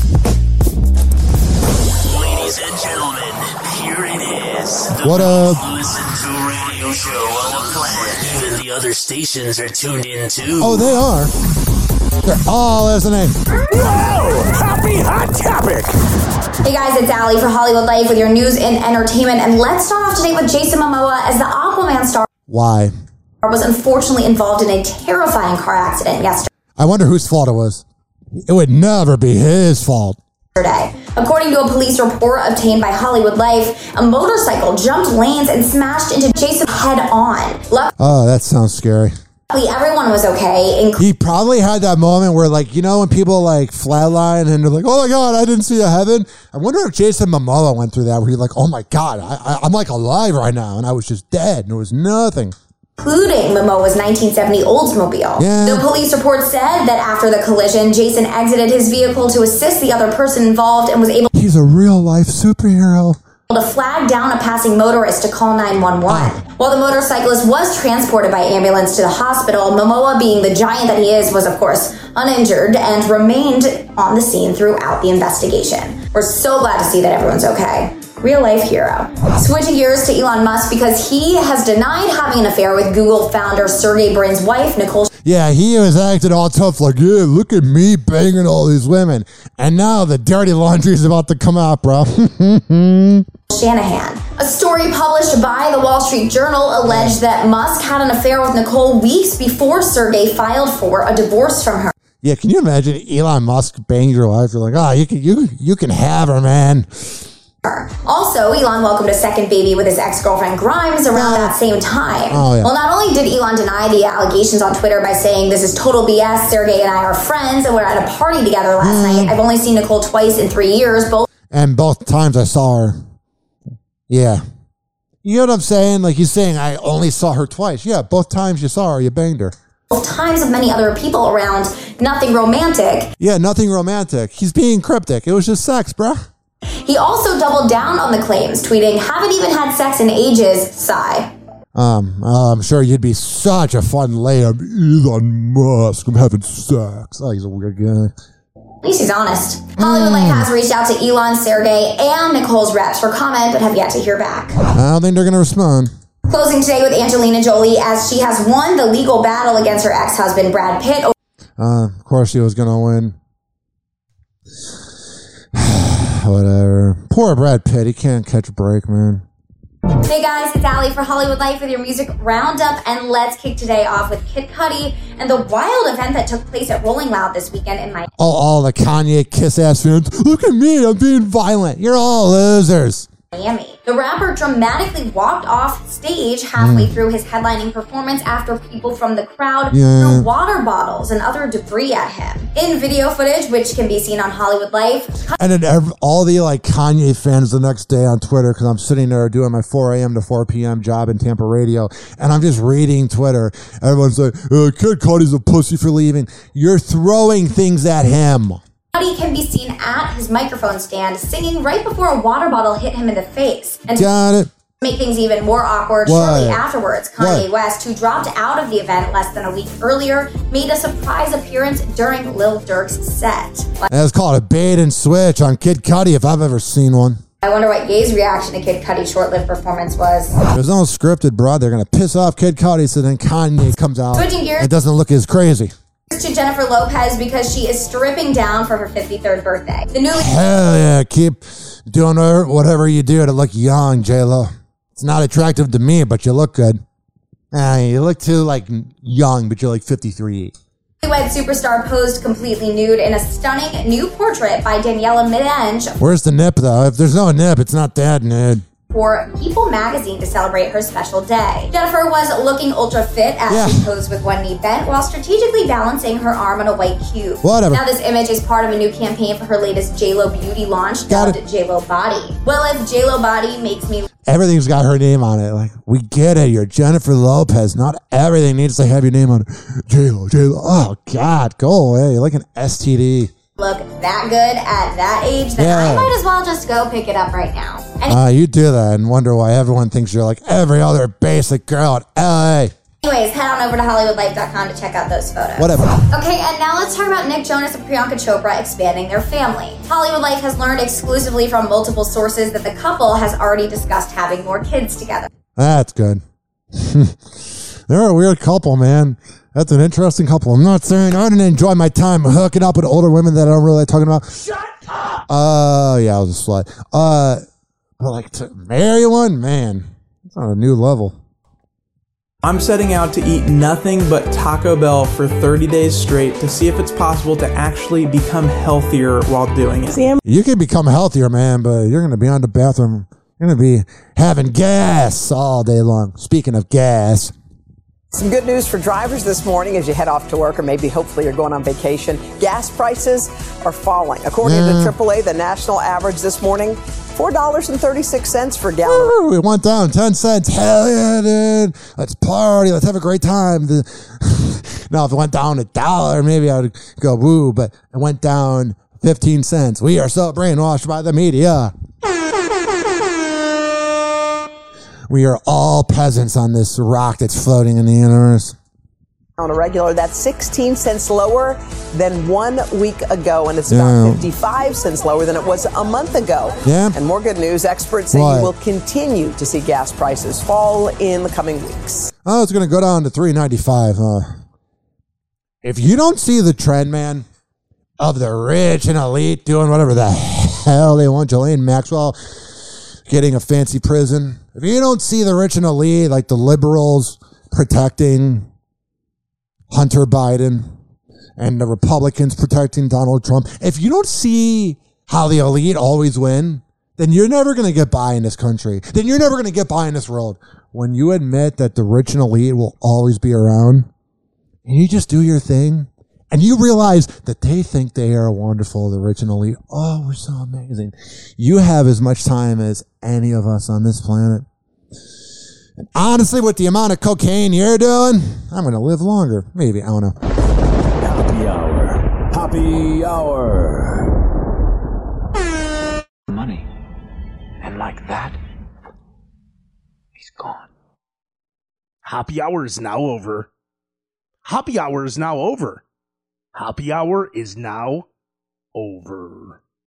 Ladies and gentlemen, here it is. The what up? Listen to radio show on the planet. Even the other stations are tuned in too. Oh, they are. They're all listening. Whoa! Happy Hot Topic! Hey guys, it's Allie for Hollywood Life with your news and entertainment. And let's start off today with Jason Momoa as the Aquaman star. Why? Was unfortunately involved in a terrifying car accident yesterday. I wonder whose fault it was. It would never be his fault. According to a police report obtained by Hollywood Life, a motorcycle jumped lanes and smashed into Jason head on. Luckily, oh, that sounds scary. everyone was okay. He probably had that moment where, like, you know, when people like flatline and they're like, "Oh my God, I didn't see a heaven." I wonder if Jason Momoa went through that, where he's like, "Oh my God, I, I, I'm like alive right now, and I was just dead, and there was nothing." Including Momoa's nineteen seventy Oldsmobile. Yeah. The police report said that after the collision, Jason exited his vehicle to assist the other person involved and was able He's a real life superhero. to flag down a passing motorist to call nine one one. While the motorcyclist was transported by ambulance to the hospital, Momoa, being the giant that he is, was of course uninjured and remained on the scene throughout the investigation. We're so glad to see that everyone's okay. Real life hero. Switching gears to Elon Musk because he has denied having an affair with Google founder Sergey Brin's wife, Nicole. Yeah, he was acting all tough, like, yeah, look at me banging all these women. And now the dirty laundry is about to come out, bro. Shanahan. A story published by the Wall Street Journal alleged that Musk had an affair with Nicole weeks before Sergey filed for a divorce from her. Yeah, can you imagine Elon Musk banging your wife? You're like, oh, you can, you, you can have her, man. Also, Elon welcomed a second baby with his ex-girlfriend Grimes around that same time. Oh, yeah. Well, not only did Elon deny the allegations on Twitter by saying, "This is total B S, Sergey and I are friends and we're at a party together last Mm. night. I've only seen Nicole twice in three years, both And both times I saw her. Yeah. You know what I'm saying? Like, he's saying, I only saw her twice. Yeah, both times you saw her, you banged her. times with many other people around. Nothing romantic." Yeah, nothing romantic. He's being cryptic. It was just sex, bruh. He also doubled down on the claims, tweeting, "Haven't even had sex in ages, sigh." Um, uh, I'm sure you'd be such a fun layup. Elon Musk, I'm having sex. Oh, he's a weird guy. At least he's honest. Hollywood Life has reached out to Elon, Sergey, and Nicole's reps for comment, but have yet to hear back. I don't think they're going to respond. Closing today with Angelina Jolie, as she has won the legal battle against her ex-husband, Brad Pitt. Uh, of course she was going to win. Whatever. Poor Brad Pitt. He can't catch a break, man. Hey guys, it's Allie for Hollywood Life with your music roundup, and let's kick today off with Kid Cudi and the wild event that took place at Rolling Loud this weekend in Miami. All, all the Kanye kiss-ass fans. Look at me. I'm being violent. You're all losers. Miami. The rapper dramatically walked off stage halfway Mm. through his headlining performance after people from the crowd Yeah. threw water bottles and other debris at him. In video footage, which can be seen on Hollywood Life, And then every, all the like Kanye fans the next day on Twitter, because I'm sitting there doing my four a.m. to four p.m. job in Tampa radio, and I'm just reading Twitter. Everyone's like, uh, Kid Cudi's a pussy for leaving. You're throwing things at him. Cudi can be seen at his microphone stand singing right before a water bottle hit him in the face. And Got it. to make things even more awkward, What? shortly afterwards, Kanye What? West, who dropped out of the event less than a week earlier, made a surprise appearance during Lil Durk's set. That's called a bait and switch on Kid Cudi if I've ever seen one. I wonder what Ye's reaction to Kid Cudi's short-lived performance was. There's no scripted, bro. They're going to piss off Kid Cudi, so then Kanye comes out. Switching gears. It doesn't look as crazy. To Jennifer Lopez because she is stripping down for her fifty-third birthday. The newly Hell yeah. Keep doing whatever you do to look young, J-Lo. It's not attractive to me, but you look good. Uh, you look too, like, young, but you're like fifty-three. newlywed superstar posed completely nude in a stunning new portrait by Daniela Midenge Where's the nip, though? If there's no nip, it's not that nude. for People magazine to celebrate her special day. Jennifer was looking ultra fit as Yeah. she posed with one knee bent while strategically balancing her arm on a white cube. Whatever. Now this image is part of a new campaign for her latest J-Lo beauty launch Got dubbed J-Lo Body. Well, if J-Lo Body makes me Everything's got her name on it. Like, we get it. You're Jennifer Lopez. Not everything needs to have your name on it. J-Lo, J-Lo. Oh, God. Go away. You're like an S T D. look that good at that age, then Yeah. I might as well just go pick it up right now. And Uh, you do that and wonder why everyone thinks you're like every other basic girl in L A. anyways, head on over to Hollywood Life dot com to check out those photos. Whatever. Okay, and now let's talk about Nick Jonas and Priyanka Chopra expanding their family. Hollywood Life has learned exclusively from multiple sources that the couple has already discussed having more kids together. That's good. They're a weird couple, man. That's an interesting couple. I'm not saying I didn't enjoy my time hooking up with older women that I don't really like talking about. Shut up! Uh, yeah, I was a slut. Uh, but like to marry one, man, it's on a new level. I'm setting out to eat nothing but Taco Bell for thirty days straight to see if it's possible to actually become healthier while doing it. You can become healthier, man, but you're going to be on the bathroom. You're going to be having gas all day long. Speaking of gas. Some good news for drivers this morning as you head off to work, or maybe hopefully you're going on vacation. Gas prices are falling. According Yeah. to triple A, the national average this morning, four dollars and thirty-six cents per gallon. Woo, it went down ten cents. Hell yeah, dude. Let's party. Let's have a great time. The, now, if it went down a dollar, maybe I would go woo, but it went down fifteen cents. We are so brainwashed by the media. We are all peasants on this rock that's floating in the universe. On a regular, that's sixteen cents lower than one week ago, and it's Yeah. about fifty-five cents lower than it was a month ago. Yeah. And more good news, experts say What? you will continue to see gas prices fall in the coming weeks. Oh, it's going to go down to three ninety-five. Uh, if you don't see the trend, man, of the rich and elite doing whatever the hell they want, Ghislaine Maxwell getting a fancy prison. If you don't see the rich and elite, like the liberals protecting Hunter Biden and the Republicans protecting Donald Trump, if you don't see how the elite always win, then you're never going to get by in this country. Then you're never going to get by in this world. When you admit that the rich and elite will always be around, and you just do your thing, and you realize that they think they are wonderful, the rich and elite. Oh, we're so amazing. You have as much time as any of us on this planet. And honestly, with the amount of cocaine you're doing, I'm going to live longer. Maybe. I don't know. Happy hour. Happy hour. Money. And like that, he's gone. Happy hour is now over. Happy hour is now over. Happy hour is now over.